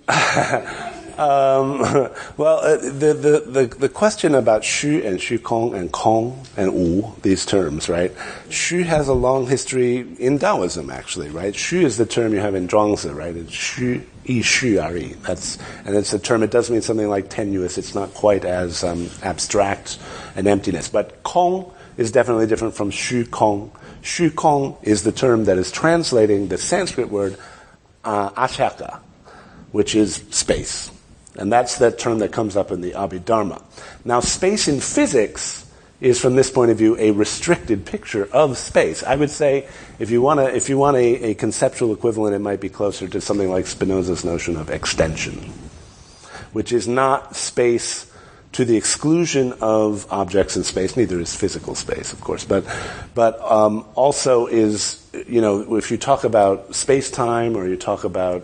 of The question about Shu and Shu Kong and Kong and Wu, these terms, right? Shu has a long history in Taoism, actually, right? Shu is the term you have in Zhuangzi, right? It's Shu, Yi Shu Ari. And it's a term, it does mean something like tenuous. It's not quite as abstract an emptiness. But Kong is definitely different from Shu Kong. Shu Kong is the term that is translating the Sanskrit word achaka, which is space. And that's that term that comes up in the Abhidharma. Now, space in physics is, from this point of view, a restricted picture of space. I would say, if you want a conceptual equivalent, it might be closer to something like Spinoza's notion of extension, which is not space to the exclusion of objects in space. Neither is physical space, of course, but also is, if you talk about space-time or you talk about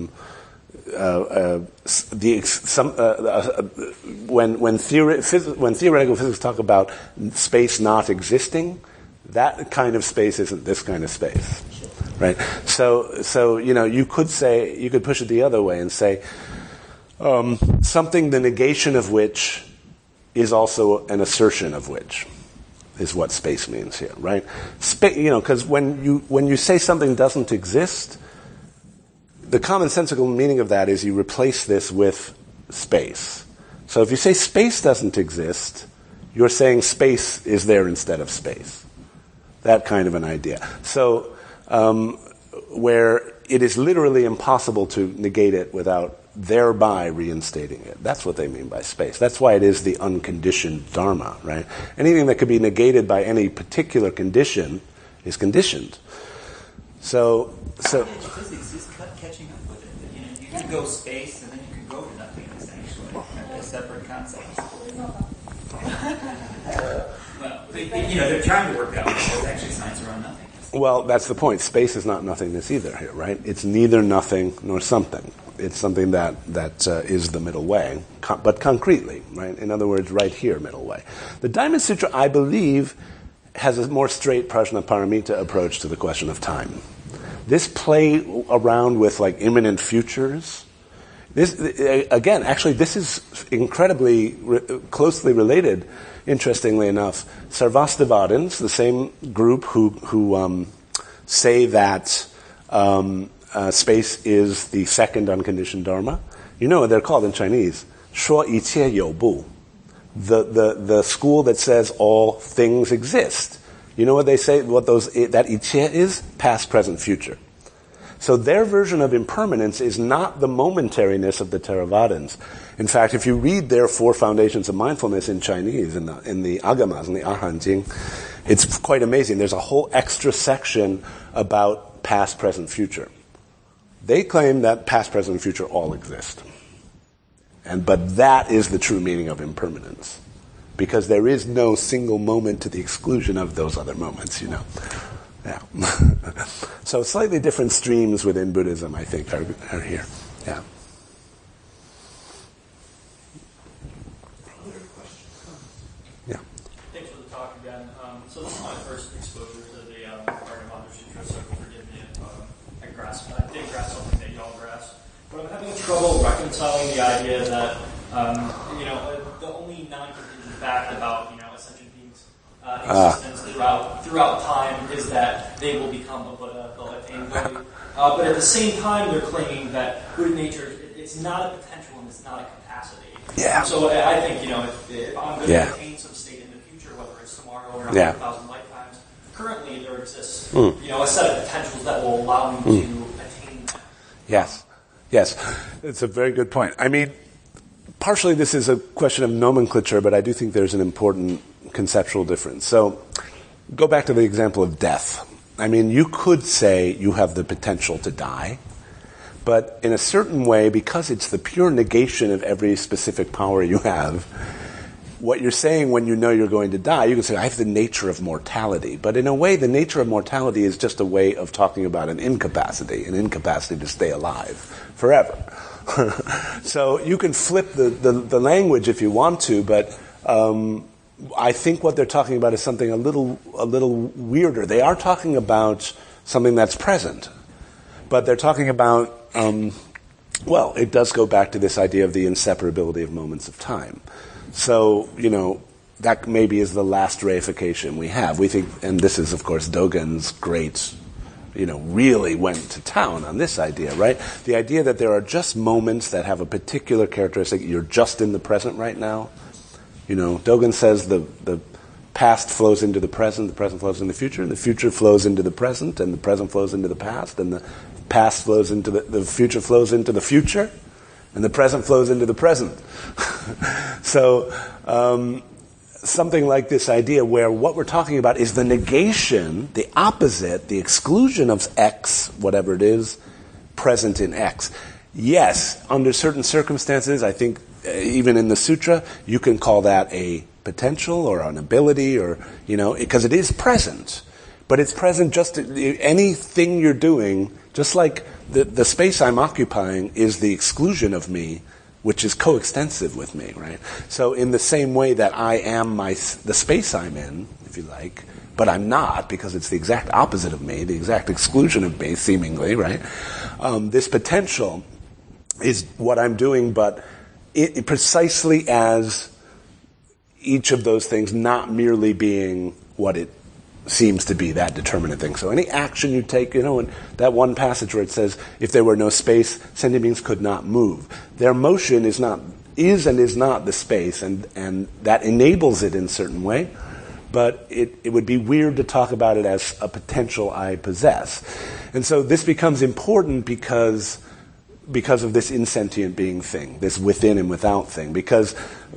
when theoretical physics talk about space not existing, that kind of space isn't this kind of space, right? So you could push it the other way and say something the negation of which is also an assertion of which is what space means here, right? Because when you say something doesn't exist, the commonsensical meaning of that is you replace this with space. So if you say space doesn't exist, you're saying space is there instead of space. That kind of an idea. So where it is literally impossible to negate it without thereby reinstating it. That's what they mean by space. That's why it is the unconditioned Dharma, right? Anything that could be negated by any particular condition is conditioned. So Physics is catching up with it. You can go space and then you can go to nothingness, actually. A separate concept. Well, they're trying to work out. There's actually science around nothing. Well, that's the point. Space is not nothingness either here, right? It's neither nothing nor something. It's something that is the middle way, but concretely, right? In other words, right here, middle way. The Diamond Sutra, I believe, has a more straight Prajnaparamita approach to the question of time. This play around with like imminent futures. This again, actually, this is incredibly closely related. Interestingly enough, Sarvastivadins, the same group who say that space is the second unconditioned dharma. You know what they're called in Chinese? 说一切有部. The school that says all things exist. You know what they say? That 一切 is? Past, present, future. So their version of impermanence is not the momentariness of the Theravadins. In fact, if you read their 4 foundations of mindfulness in Chinese, in the Agamas, in the Arhan Jing, it's quite amazing. There's a whole extra section about past, present, future. They claim that past, present, and future all exist. But that is the true meaning of impermanence. Because there is no single moment to the exclusion of those other moments, you know. Yeah. So slightly different streams within Buddhism, I think, are here. Yeah. Yeah. Thanks for the talk again. So this is my first exposure to the Bhagavad Sutra, so forgive me if I did grasp something that y'all grasp. But I'm having trouble reconciling the idea that, the only non-contingent fact about, ascension beings' existence throughout time is that they will become a Buddha, they'll attain Buddha. But at the same time, they're claiming that Buddha nature, it's not a potential and it's not a capacity. Yeah. So I think, if I'm going to attain some state in the future, whether it's tomorrow or 100,000 lifetimes, currently there exists, a set of potentials that will allow me to attain that. Yes. It's a very good point. I mean, partially this is a question of nomenclature, but I do think there's an important conceptual difference. So, go back to the example of death. I mean, you could say you have the potential to die, but in a certain way, because it's the pure negation of every specific power you have, what you're saying when you know you're going to die, you can say, I have the nature of mortality. But in a way, the nature of mortality is just a way of talking about an incapacity to stay alive forever. So you can flip the language if you want to, but I think what they're talking about is something a little weirder. They are talking about something that's present, but they're talking about, it does go back to this idea of the inseparability of moments of time. So, that maybe is the last reification we have. We think, and this is, of course, Dogen's great, really went to town on this idea, right? The idea that there are just moments that have a particular characteristic. You're just in the present right now. Dogen says the past flows into the present flows into the future, and the future flows into the present, and the present flows into the past, and the past flows into the future flows into the future, and the present flows into the present. So, something like this idea where what we're talking about is the negation, the opposite, the exclusion of X, whatever it is, present in X. Yes, under certain circumstances, I think even in the sutra, you can call that a potential or an ability or, because it is present. But it's present just anything you're doing, just like the space I'm occupying is the exclusion of me, which is coextensive with me, right? So in the same way that I am the space I'm in, if you like, but I'm not because it's the exact opposite of me, the exact exclusion of me, seemingly, right? This potential is what I'm doing, but it precisely as each of those things not merely being what it seems to be, that determinate thing. So any action you take, in that one passage where it says, if there were no space, sentient beings could not move. Their motion is and is not the space, and that enables it in a certain way, but it would be weird to talk about it as a potential I possess. And so this becomes important because of this insentient being thing, this within and without thing. Because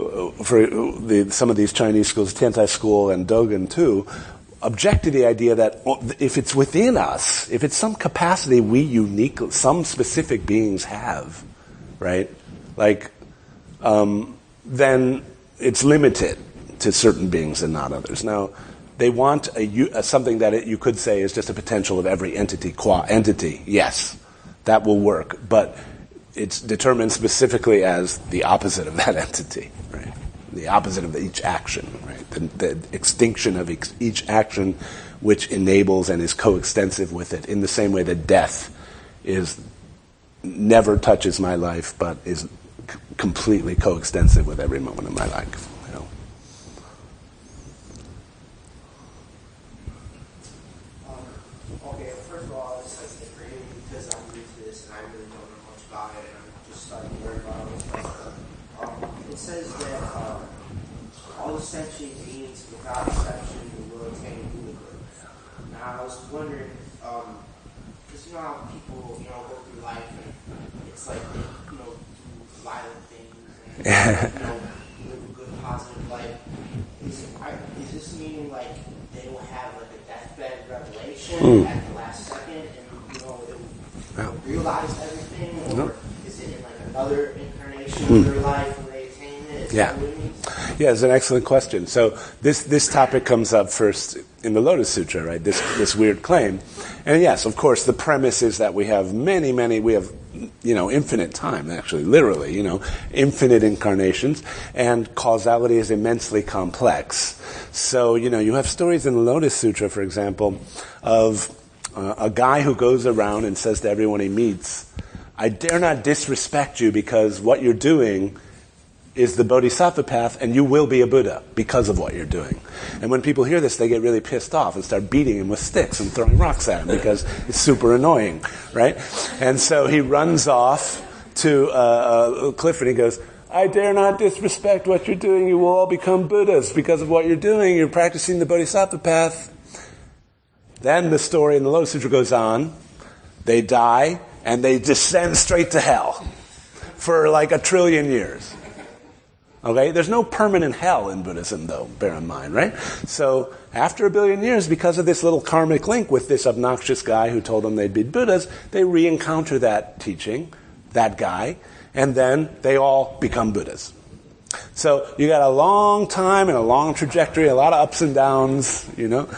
for some of these Chinese schools, Tiantai school and Dogen too, object to the idea that if it's within us, if it's some capacity some specific beings have, right? Like, then it's limited. to certain beings and not others. Now, they want something that you could say is just a potential of every entity, qua entity. Yes, that will work, but it's determined specifically as the opposite of that entity, right? The opposite of each action, right? The extinction of each action which enables and is coextensive with it, in the same way that death never touches my life, but is completely coextensive with every moment of my life. Okay, first of all, it's such a great because I'm new to this and I really don't know much about it, and I'm just starting to learn about all this stuff. It says that all the sentient beings, without exception, will attain Buddhahood. Now, I was wondering, because you know how people, go through life and it's like they, do violent things and, live a good, positive life. Is this meaning like they will have like a deathbed revelation at the last second and, it will realize everything? Or is it in like another incarnation of their life when they attain it? Is that what it means? Yeah, it's an excellent question. So this topic comes up first in the Lotus Sutra, right? This weird claim. And yes, of course, the premise is that we have infinite time, actually, literally, infinite incarnations, and causality is immensely complex. So, you have stories in the Lotus Sutra, for example, of a guy who goes around and says to everyone he meets, I dare not disrespect you because what you're doing is the Bodhisattva path, and you will be a Buddha because of what you're doing. And when people hear this, they get really pissed off and start beating him with sticks and throwing rocks at him because it's super annoying, right? And so he runs off to a cliff and he goes, I dare not disrespect what you're doing. You will all become Buddhas because of what you're doing. You're practicing the Bodhisattva path. Then the story in the Lotus Sutra goes on. They die and they descend straight to hell for like 1 trillion years. Okay, there's no permanent hell in Buddhism, though, bear in mind, right? So after 1 billion years, because of this little karmic link with this obnoxious guy who told them they'd be Buddhas, they re-encounter that teaching, that guy, and then they all become Buddhas. So you got a long time and a long trajectory, a lot of ups and downs,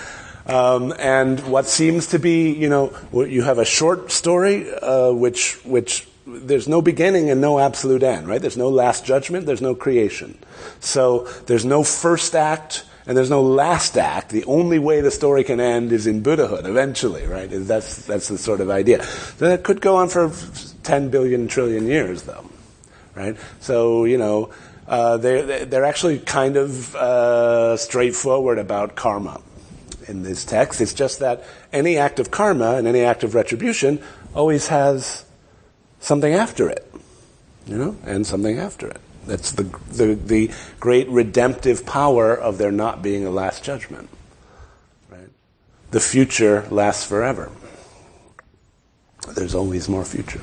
and what seems to be, you have a short story, which there's no beginning and no absolute end, right? There's no last judgment, there's no creation. So there's no first act and there's no last act. The only way the story can end is in Buddhahood eventually, right? That's the sort of idea. So that could go on for 10 billion trillion years, though, right? So, they're actually kind of straightforward about karma in this text. It's just that any act of karma and any act of retribution always has something after it, and something after it. That's the great redemptive power of there not being a last judgment, right? The future lasts forever. There's always more future.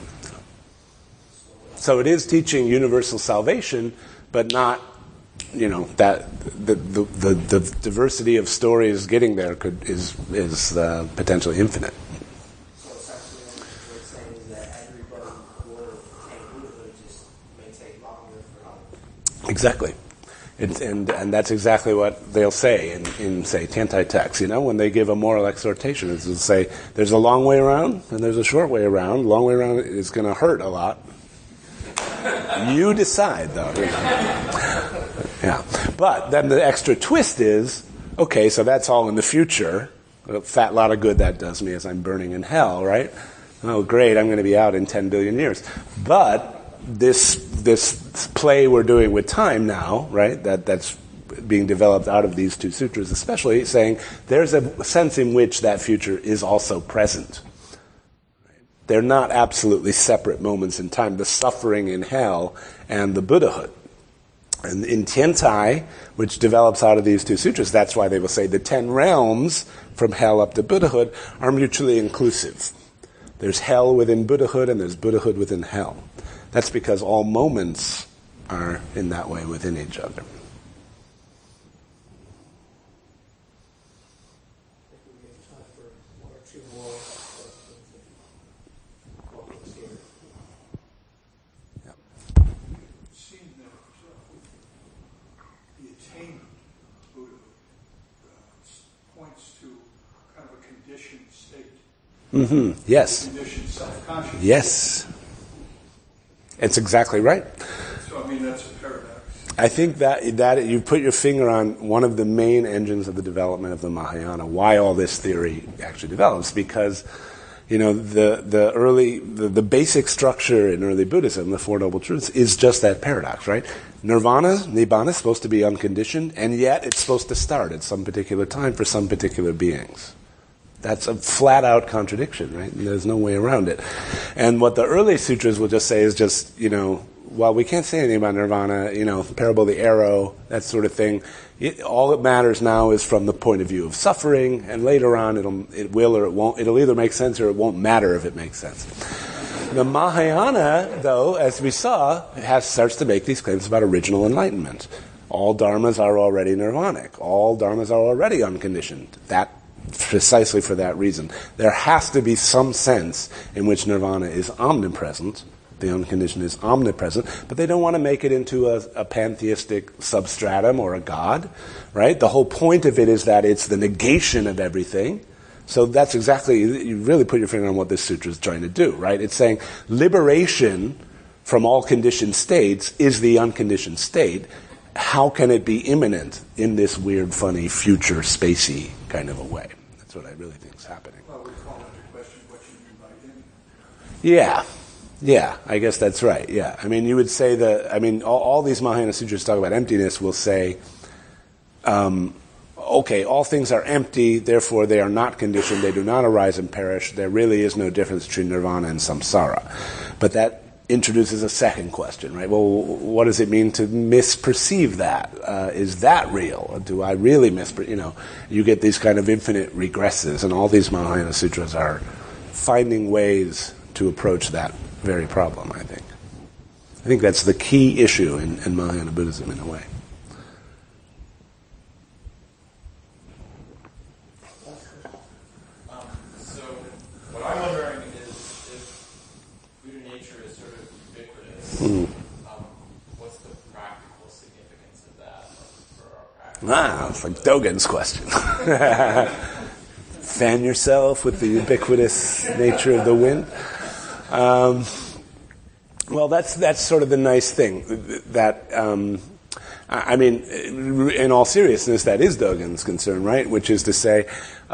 So it is teaching universal salvation, but not, that the diversity of stories getting there is potentially infinite. Exactly. And that's exactly what they'll say in say, Tiantai texts. When they give a moral exhortation, it's to say, there's a long way around and there's a short way around. The long way around is going to hurt a lot. You decide, though. Yeah. But then the extra twist is, okay, so that's all in the future. A fat lot of good that does me as I'm burning in hell, right? Oh, great, I'm going to be out in 10 billion years. But this play we're doing with time now, right, that's being developed out of these two sutras especially, saying there's a sense in which that future is also present. They're not absolutely separate moments in time, the suffering in hell and the Buddhahood. And in Tiantai, which develops out of these two sutras, that's why they will say the 10 realms from hell up to Buddhahood are mutually inclusive. There's hell within Buddhahood and there's Buddhahood within hell. That's because all moments are in that way within each other. conditioned state. Yes. Conditioned self-consciousness. Yes. It's exactly right. So, I mean, that's a paradox. I think that you put your finger on one of the main engines of the development of the Mahayana, why all this theory actually develops, because the basic structure in early Buddhism, the Four Noble Truths, is just that paradox, right? Nibbana is supposed to be unconditioned, and yet it's supposed to start at some particular time for some particular beings. That's a flat-out contradiction, right? And there's no way around it. And what the early sutras will just say is just, well, we can't say anything about nirvana, parable of the arrow, that sort of thing. All that matters now is from the point of view of suffering, and later on it will or it won't. It'll either make sense or it won't matter if it makes sense. The Mahayana, though, as we saw, starts to make these claims about original enlightenment. All dharmas are already nirvanic. All dharmas are already unconditioned. That precisely for that reason. There has to be some sense in which nirvana is omnipresent. The unconditioned is omnipresent, but they don't want to make it into a pantheistic substratum or a god, right? The whole point of it is that it's the negation of everything. So that's exactly, you really put your finger on what this sutra is trying to do, right? It's saying liberation from all conditioned states is the unconditioned state. How can it be imminent in this weird, funny, future, spacey kind of a way? That's what I really think is happening. Well, we call into question what you mean by imminent. Yeah, I guess that's right, yeah. I mean, you would say that, all these Mahayana sutras talk about emptiness will say, okay, all things are empty, therefore they are not conditioned, they do not arise and perish, there really is no difference between nirvana and samsara. But that introduces a second question, right? Well, what does it mean to misperceive that? Is that real? Or do I really you get these kind of infinite regresses, and all these Mahayana sutras are finding ways to approach that very problem, I think. I think that's the key issue in Mahayana Buddhism in a way. So what I'm wondering is if Buddha nature is sort of ubiquitous, what's the practical significance of that for our practice? It's like Dogen's question. Fan yourself with the ubiquitous nature of the wind. Well, that's sort of the nice thing that, in all seriousness, that is Dogen's concern, right? Which is to say,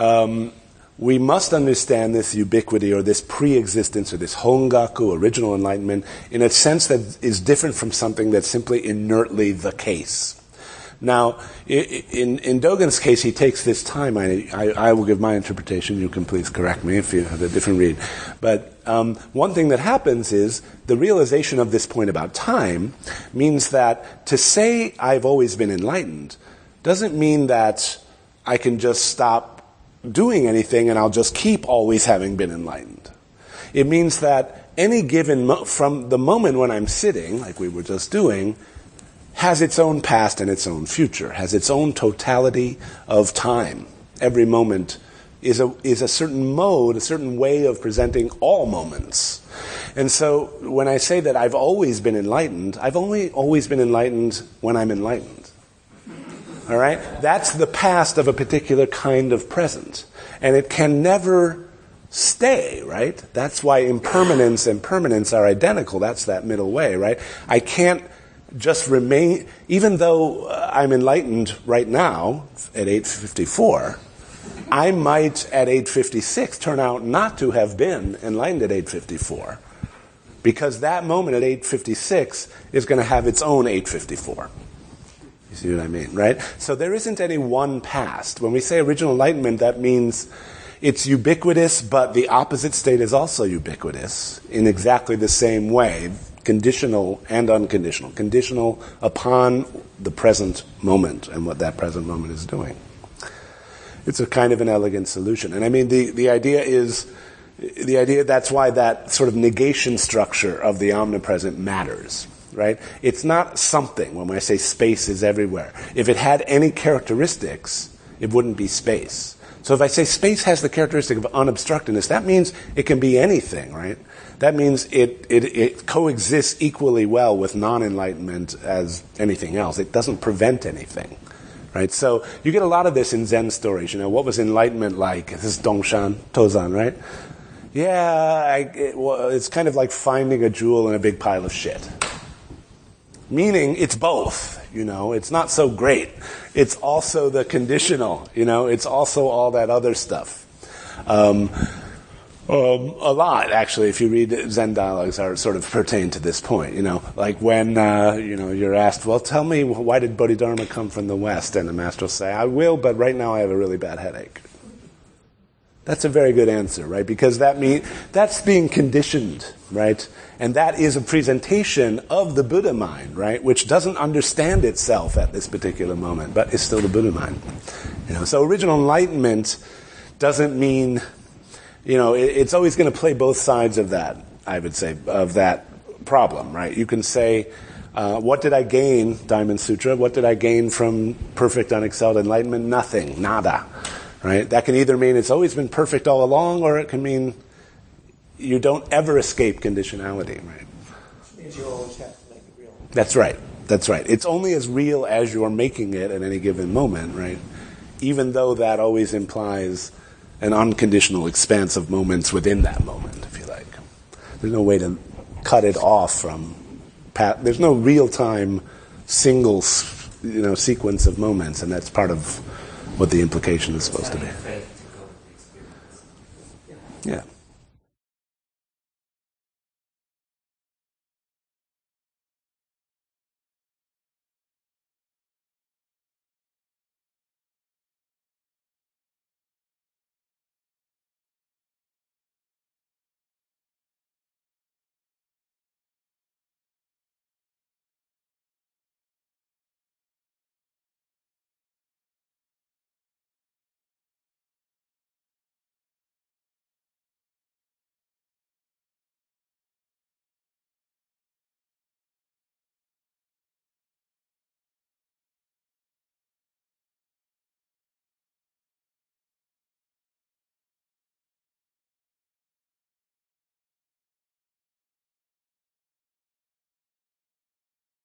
we must understand this ubiquity or this pre-existence or this hongaku, original enlightenment, in a sense that is different from something that's simply inertly the case. Now, in Dogen's case, he takes this time. I will give my interpretation. You can please correct me if you have a different read. But one thing that happens is the realization of this point about time means that to say I've always been enlightened doesn't mean that I can just stop doing anything and I'll just keep always having been enlightened. It means that any given from the moment when I'm sitting, like we were just doing, has its own past and its own future, has its own totality of time. Every moment is a certain mode, a certain way of presenting all moments. And so when I say that I've always been enlightened, I've only always been enlightened when I'm enlightened. All right? That's the past of a particular kind of present. And it can never stay, right? That's why impermanence and permanence are identical. That's that middle way, right? I can't just remain, even though I'm enlightened right now at 8:54, I might at 8:56 turn out not to have been enlightened at 8:54, because that moment at 8:56 is going to have its own 8:54. You see what I mean, right? So there isn't any one past. When we say original enlightenment, that means it's ubiquitous, but the opposite state is also ubiquitous in exactly the same way. Conditional and unconditional. Conditional upon the present moment and what that present moment is doing. It's a kind of an elegant solution. And the idea that's why that sort of negation structure of the omnipresent matters, right? It's not something. When I say space is everywhere, if it had any characteristics, it wouldn't be space. So if I say space has the characteristic of unobstructedness, that means it can be anything, right? That means it coexists equally well with non-enlightenment as anything else. It doesn't prevent anything right? So you get a lot of this in Zen stories. What was enlightenment like? This is Dongshan, Tozan, right? Yeah, it's kind of like finding a jewel in a big pile of shit. Meaning it's both, it's not so great. It's also the conditional, it's also all that other stuff. A lot, actually, if you read Zen dialogues, are sort of pertain to this point, like when, you're asked, well, tell me, why did Bodhidharma come from the West? And the master will say, I will, but right now I have a really bad headache. That's a very good answer, right? Because that's being conditioned, right? And that is a presentation of the Buddha mind, right? Which doesn't understand itself at this particular moment, but is still the Buddha mind. So original enlightenment doesn't mean, it's always going to play both sides of that, I would say, of that problem, right? You can say, what did I gain, Diamond Sutra? What did I gain from perfect unexcelled enlightenment? Nothing, nada. Right? That can either mean it's always been perfect all along, or it can mean you don't ever escape conditionality, right? Which means you always have to make it real. That's right. It's only as real as you're making it at any given moment, right? Even though that always implies an unconditional expanse of moments within that moment, if you like. There's no way to cut it off from... There's no real-time single, sequence of moments, and that's part of what the implication is supposed to be. Yeah.